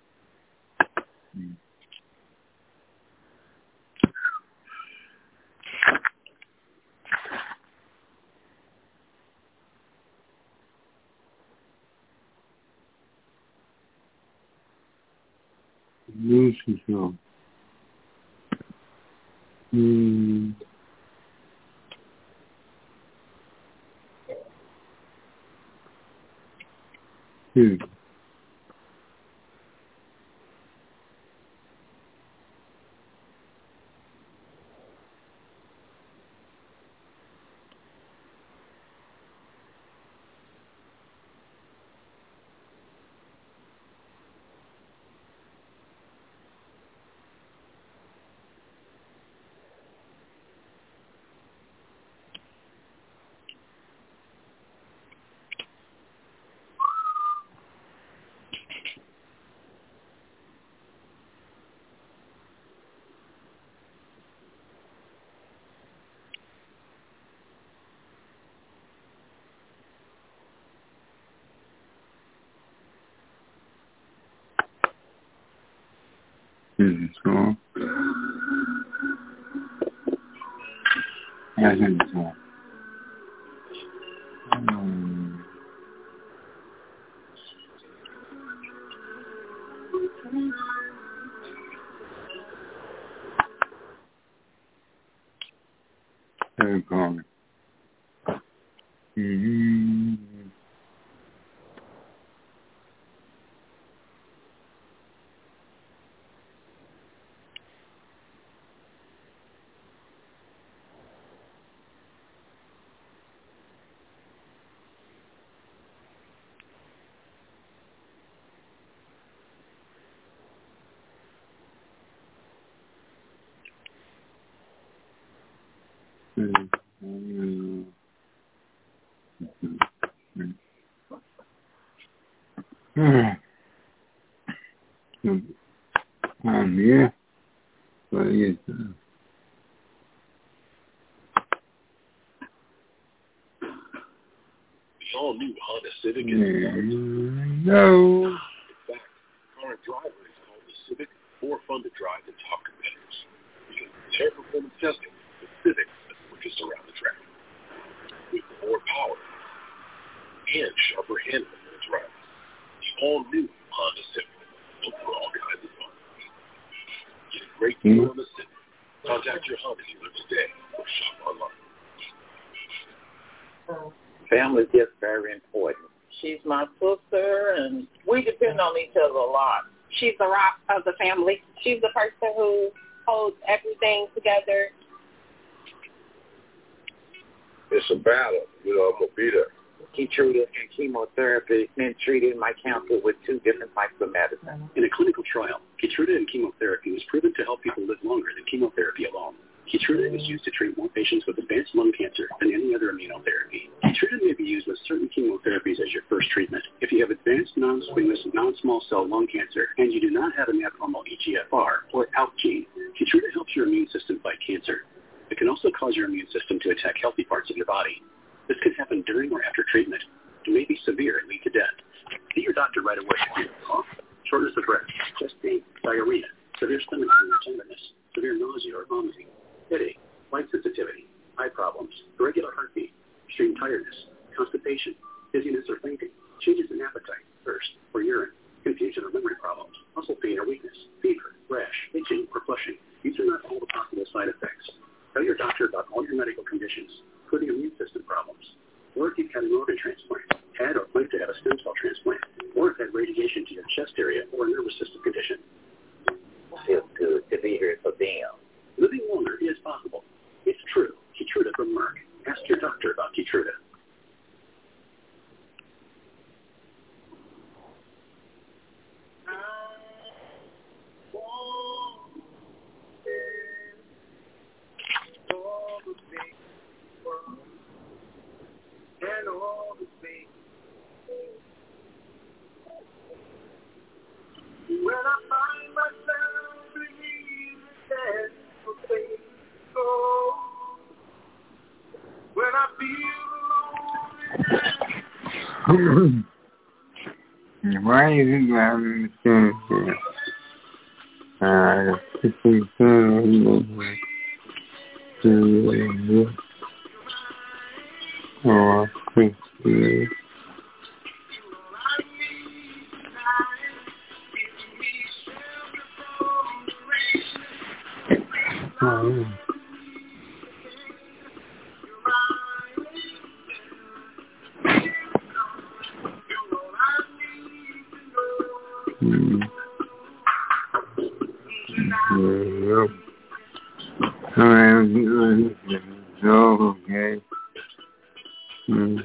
Lose control. Mm. Hmm. Mm, so, I think so. Um, very calm. Mm-hmm. Um, yeah, but it's, uh, The all-new Honda Civic is no. In fact, current driver is called the Civic more fun to drive than top competitors. Because in their performance testing, the Civic were just around the track. With more power and sharper handling than its rivals. The all-new Honda Civic. Look for all kinds of fun. Get a great deal on the Civic. Contact your Honda dealer today or shop online. Family is just very important. She's my sister, and we depend on each other a lot. She's the rock of the family. She's the person who holds everything together. it's a battle. You know, I'm going to be there. Keytruda and chemotherapy been treated my cancer with two different types of medicine. In a clinical trial, Keytruda and chemotherapy was proven to help people live longer than chemotherapy alone. Keytruda is used to treat more patients with advanced lung cancer than any other immunotherapy. Keytruda may be used with certain chemotherapies as your first treatment. If you have advanced non-squamous non-small cell lung cancer and you do not have an abnormal E G F R or ALK gene, Keytruda helps your immune system fight cancer. It can also cause your immune system to attack healthy parts of your body. This can happen during or after treatment. It may be severe and lead to death. See your doctor right away if you have cough, shortness of breath, chest pain, diarrhea, severe stomach pain or tenderness, severe nausea or vomiting, headache, light sensitivity, eye problems, irregular heartbeat, extreme tiredness, constipation, dizziness or fainting, changes in appetite, thirst, or urine, confusion or memory problems, muscle pain or weakness, fever, rash, itching, or flushing. These are not all the possible side effects. Tell your doctor about all your medical conditions, including immune system problems, or if you've had an organ transplant, had or plan to have a stem cell transplant, or if had radiation to your chest area or a nervous system condition. Feels good to be here for them. Living longer is possible. It's true. Keytruda from Merck. Ask your doctor about Keytruda. And all the things when I find myself beneath the dead for things go, when I feel alone. Why is it that I'm saying uh, fifteen to or quickly. Oh. Hmm. Yeah. Alright, okay. Hmm.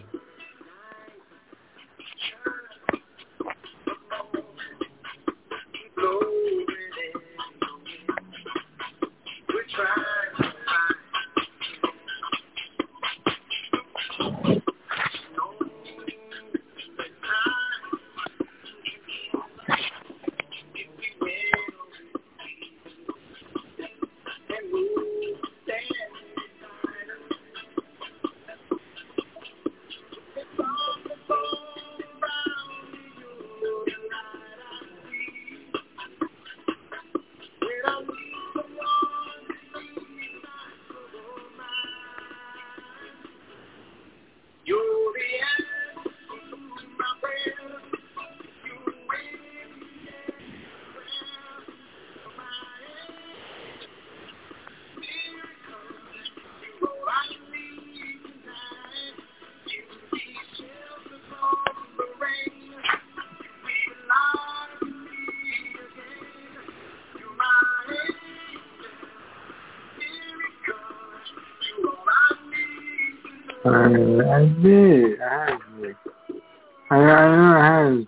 Uh, I did. I have it. I, I know I have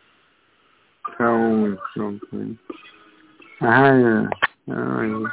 cold or something. I had a, I don't know.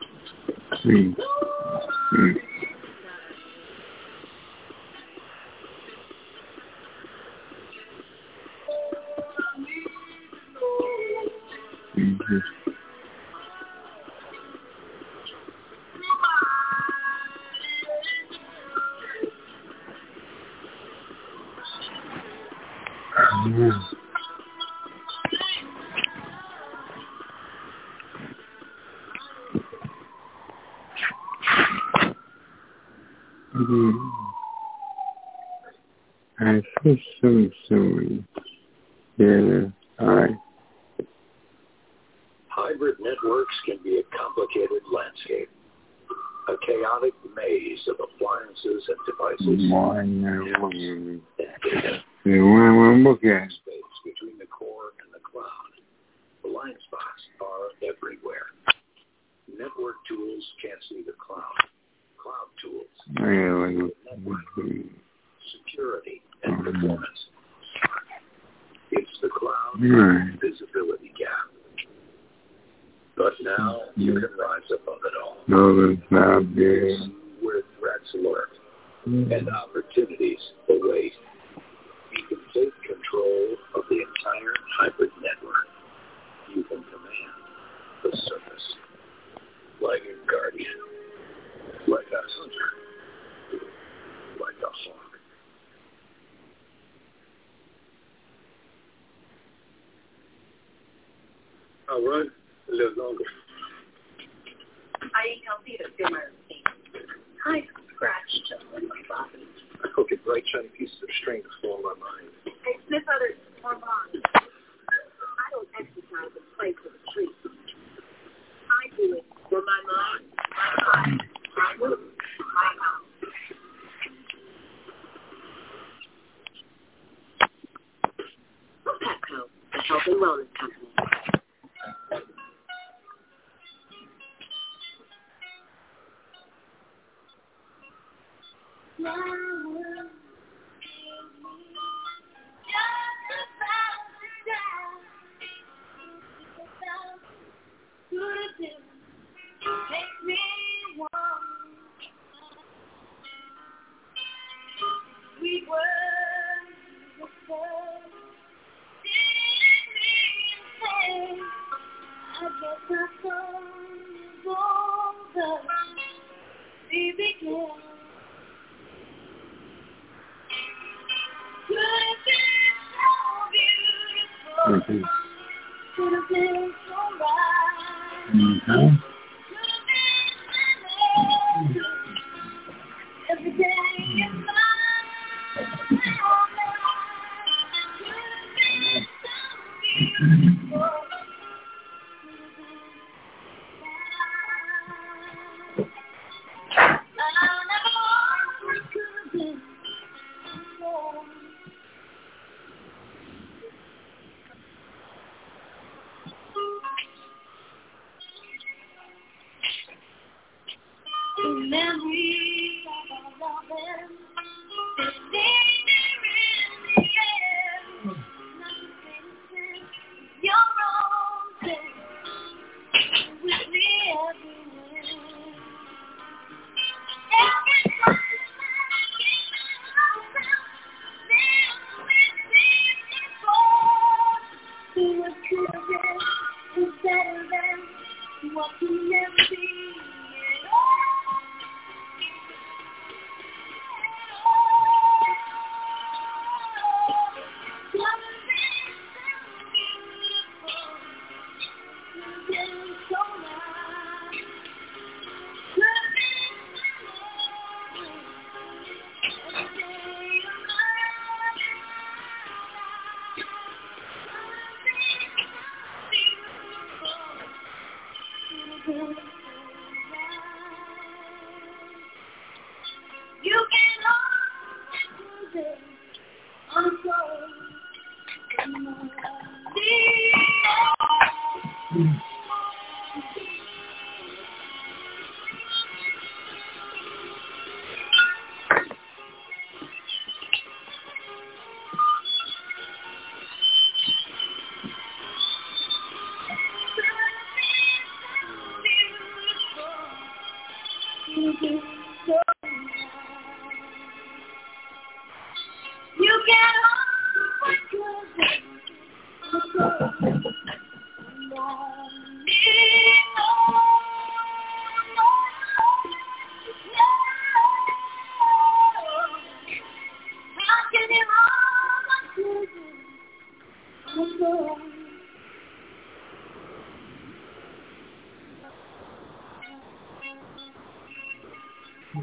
Mm. Mm. Yeah. Mm. I feel so sorry. Yeah, I. Hybrid networks can be a complicated landscape, a chaotic maze of appliances and devices. Why not? The one we're looking at. Space between the core and the cloud. Blind spots are everywhere. Network tools can't see the cloud. Cloud tools. Yeah, network. Security and performance. It's the cloud right. visibility gap. But now you can rise above it all. No, the cloud, yeah. See where threats lurk Mm. and opportunities await. You can take control of the entire hybrid network. You can command the surface. Like a guardian. Like a hunter. Like a hawk. I'll run a little longer. I eat healthy to feel my routine. I scratch just like my body. I hope your bright, shiny pieces of string to fall on my mind. I sniff others' hormones. I don't exercise and play for the trees. I do it for my mind, my body, my mood, my house. Petco, the health and wellness company. My world is just about to die. It's about to do. Make me one. We were the first. Didn't mean to say. I guess my fun is over. We began. Mm-hmm. Could have been so right. Mm-hmm. Every day is mine. Could have been so beautiful. I never could have been more. The memories of our loving, they're in the air. Nothing sense, your own thing, with me everywhere. Every time I keep myself, there with me before. Who was could have been, was better than what can never be. You can always unfold. You can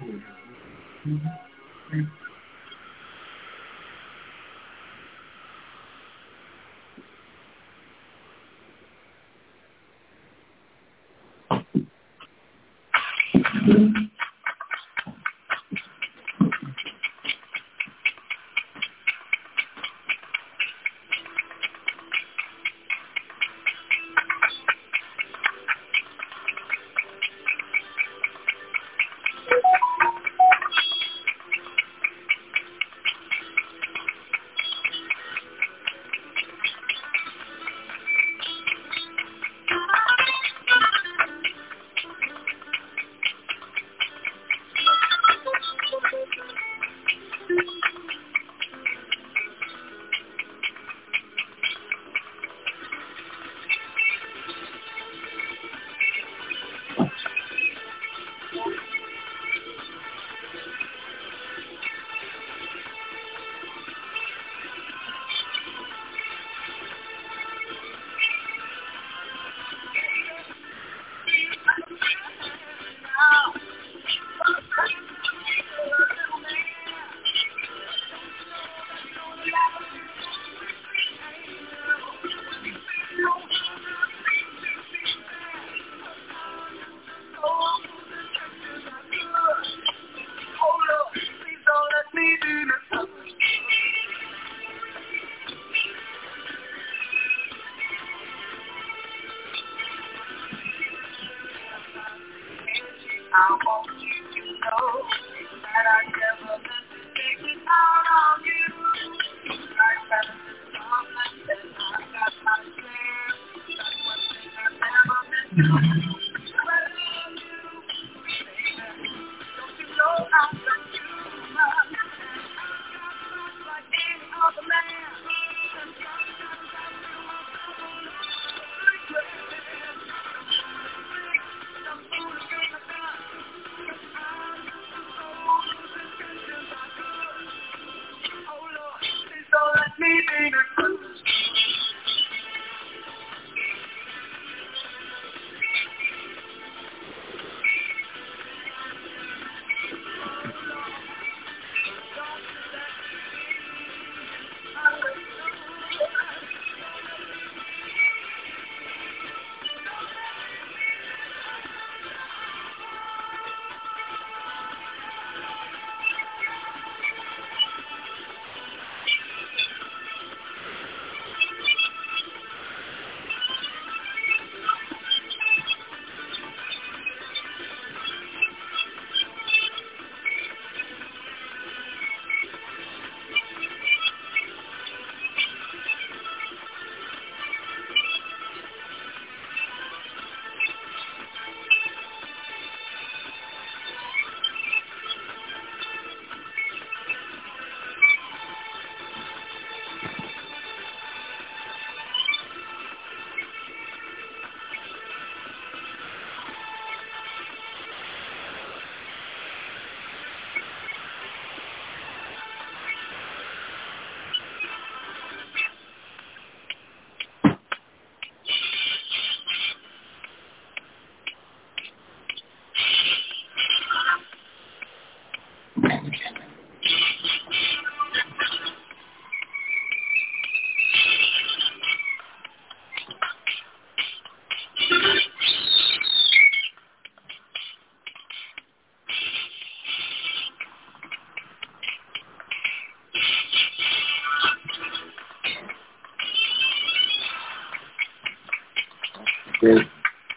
Good.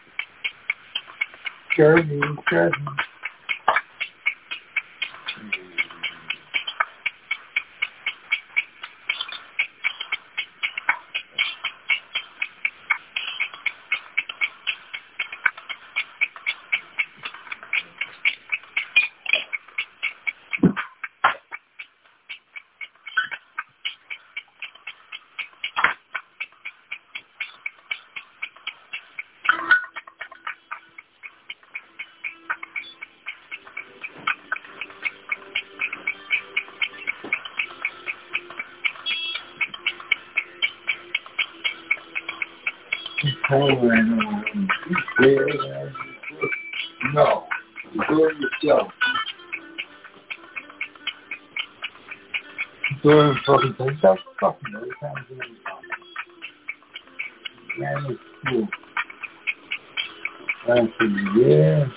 Journey, journey. No, do it yourself. doing fucking things. That's fucking no time to do. Yeah, it's cool. That's a year.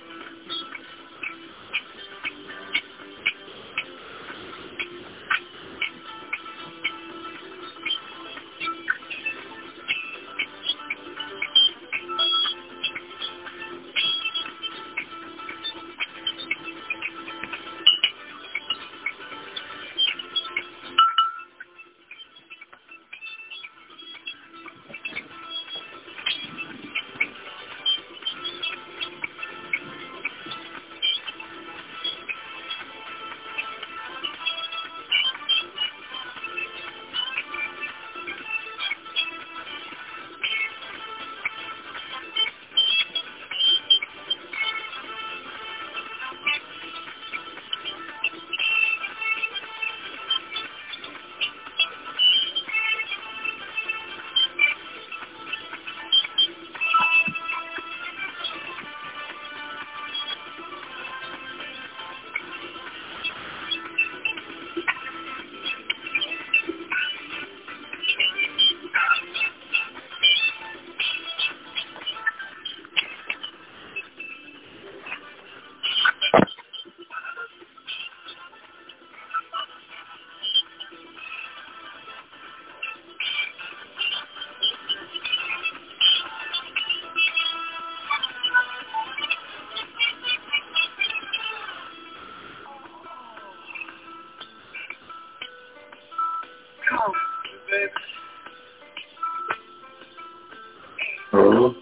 Oh.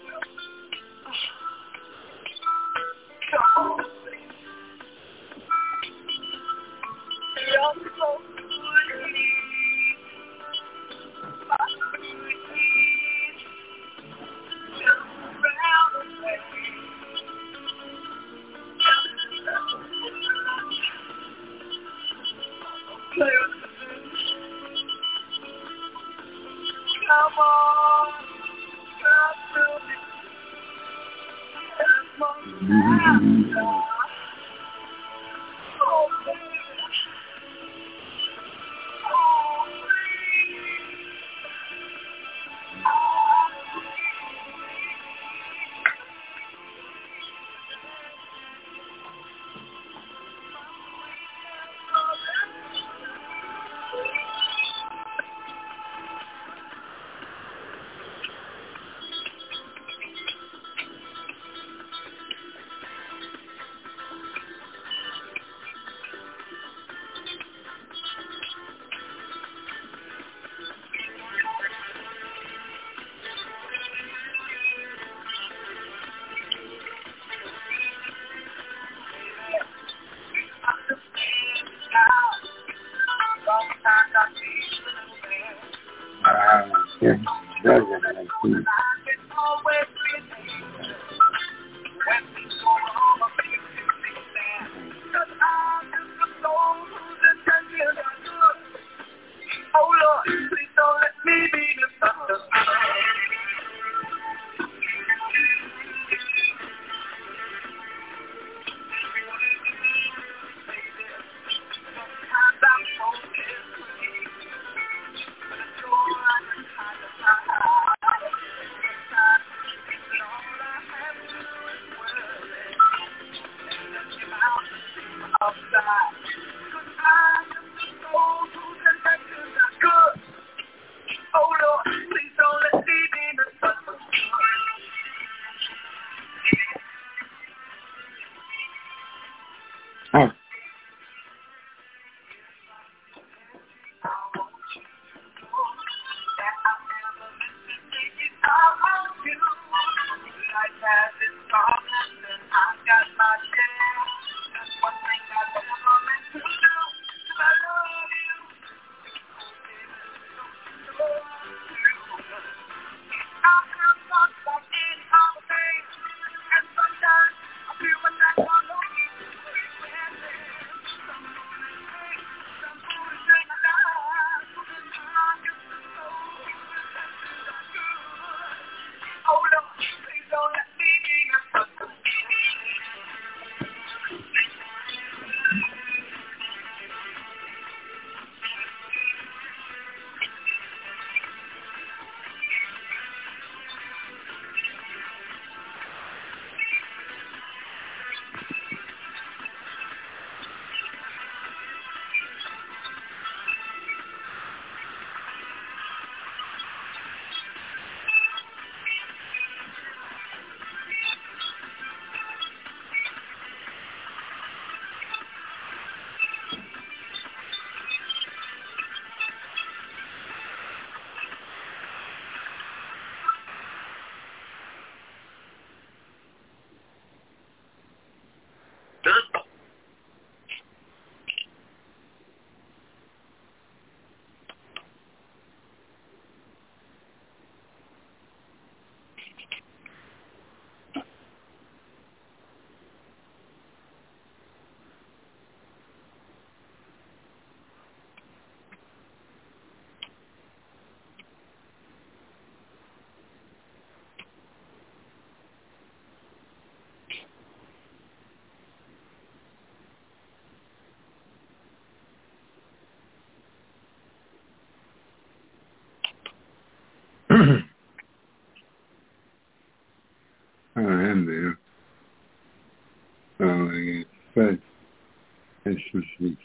first exorcist.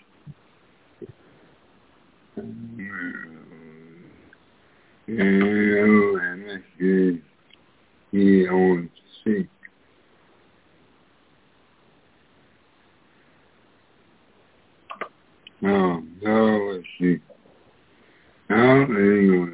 Oh, and this is he owns sick. Oh, no, let's see. Oh, anyway.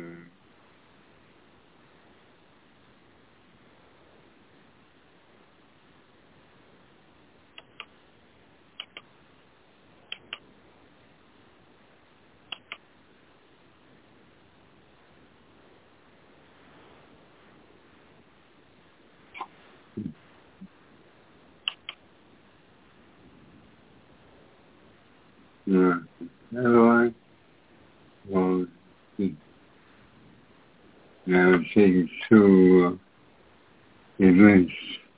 Yeah, otherwise, well, now I'm taking two uh, events.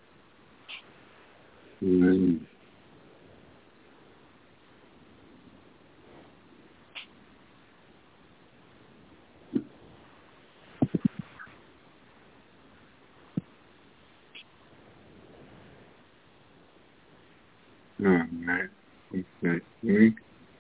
Events. Oh, man. Okay. Three.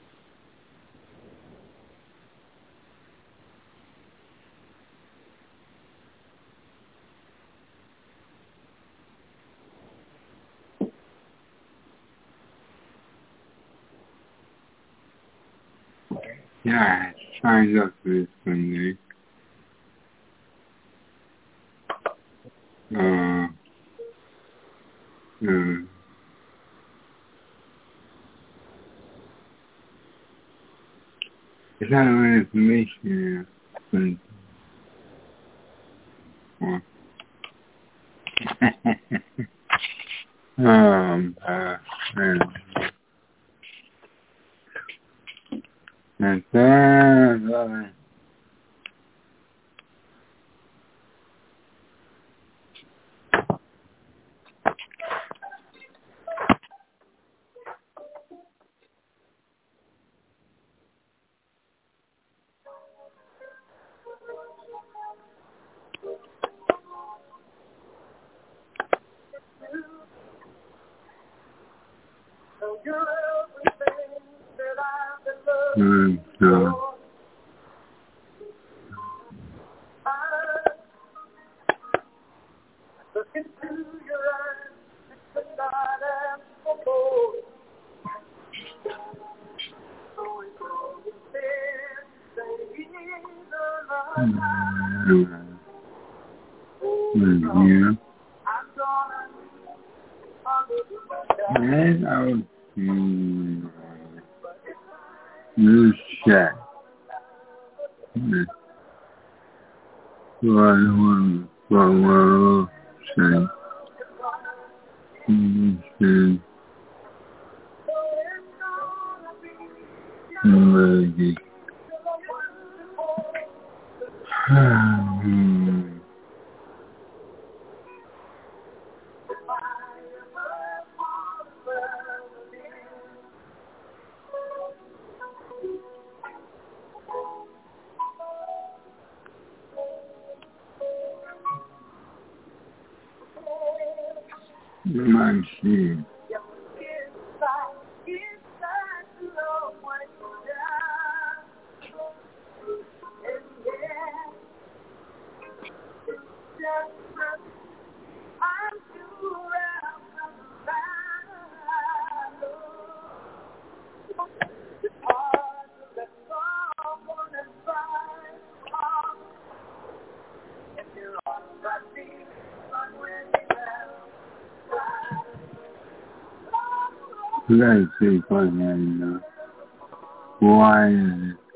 Yeah, I signed up for this one day. Uh, uh, it's not really information, uh, um, uh, and then, uh, and, uh, yeah. And I was, mm, this chat. So I want to follow, say, say, maybe. I'm seeing. Let's see if I can, uh, why is it?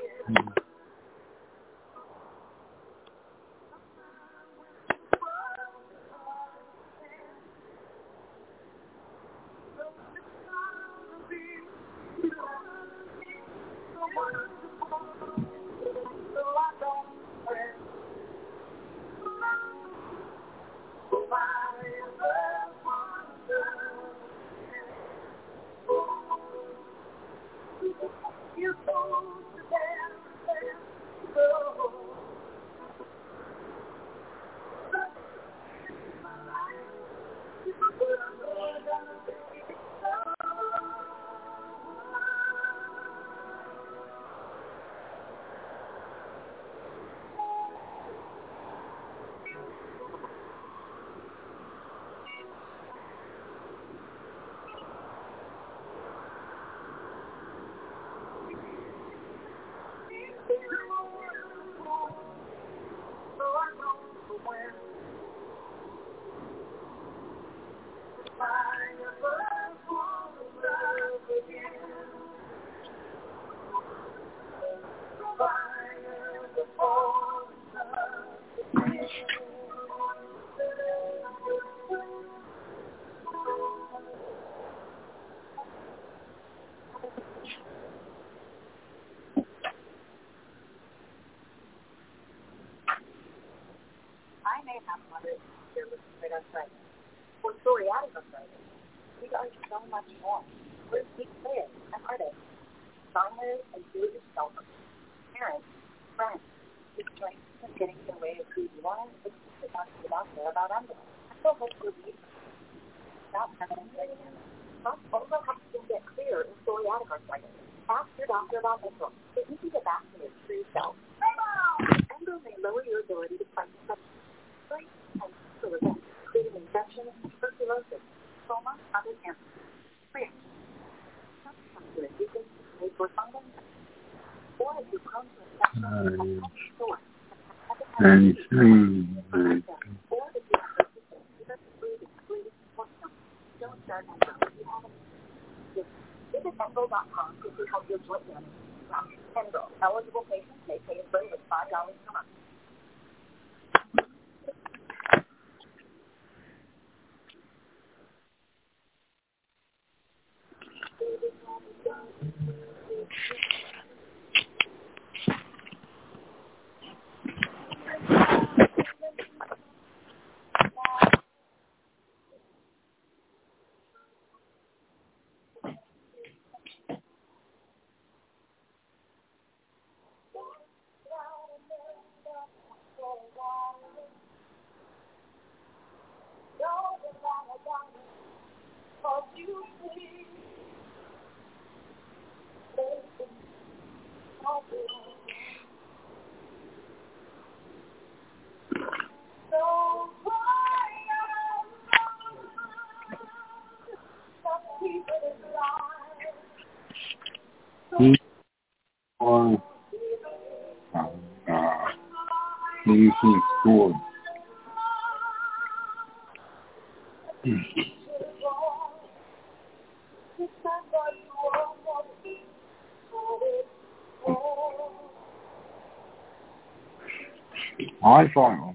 may have moderate severe rheumatoid arthritis or psoriatic arthritis. We are so much more. We're big players and artists, designers and do-it-yourself, parents, friends. The strength of getting in the way of who you are is to talk to the doctor about Endo. Endo helps relieve without having anything. Plus, Endo helps you get clear in psoriatic arthritis. Ask your doctor about Endo so you can get back to your true self. Endo may lower your ability to fight infection and physical events, including infection, tuberculosis, stoma, other cancers. Clear. Some cancer is used to make or fungal or if you're prone to infection, a sore, and mm, or if you have resistance, either bleeding, bleeding, or something. Don't start Endo if you haven't. Visit Endo dot com to see how your joint damage is done. Endo. Eligible patients may pay as little as five dollars per month. he or uh, uh, he can score. I follow.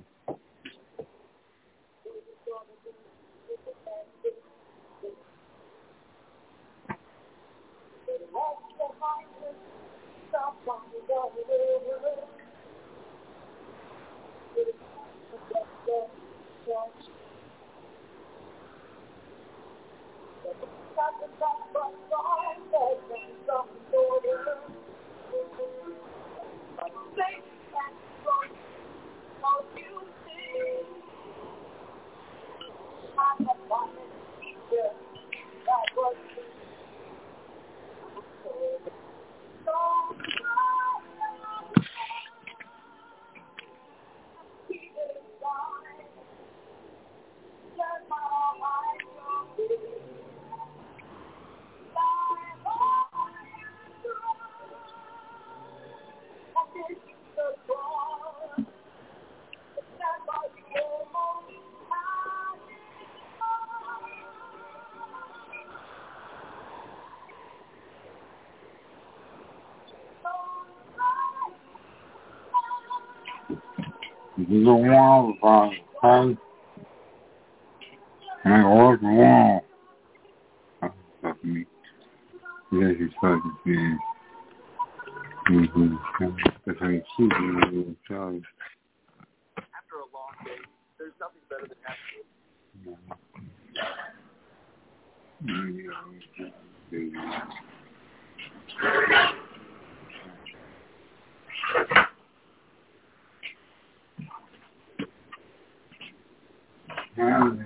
This is a wall about five. And I work a wall. That's me. Yes, you started to see. Mm-hmm. That's how you see the child. After a long day, there's nothing better than having Yeah.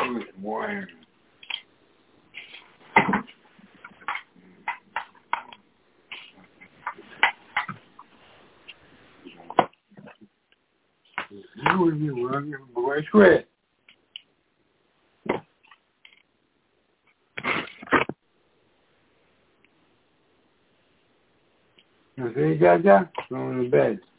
Good morning. You will be working boy sweat. You see, Jaja? Go to bed.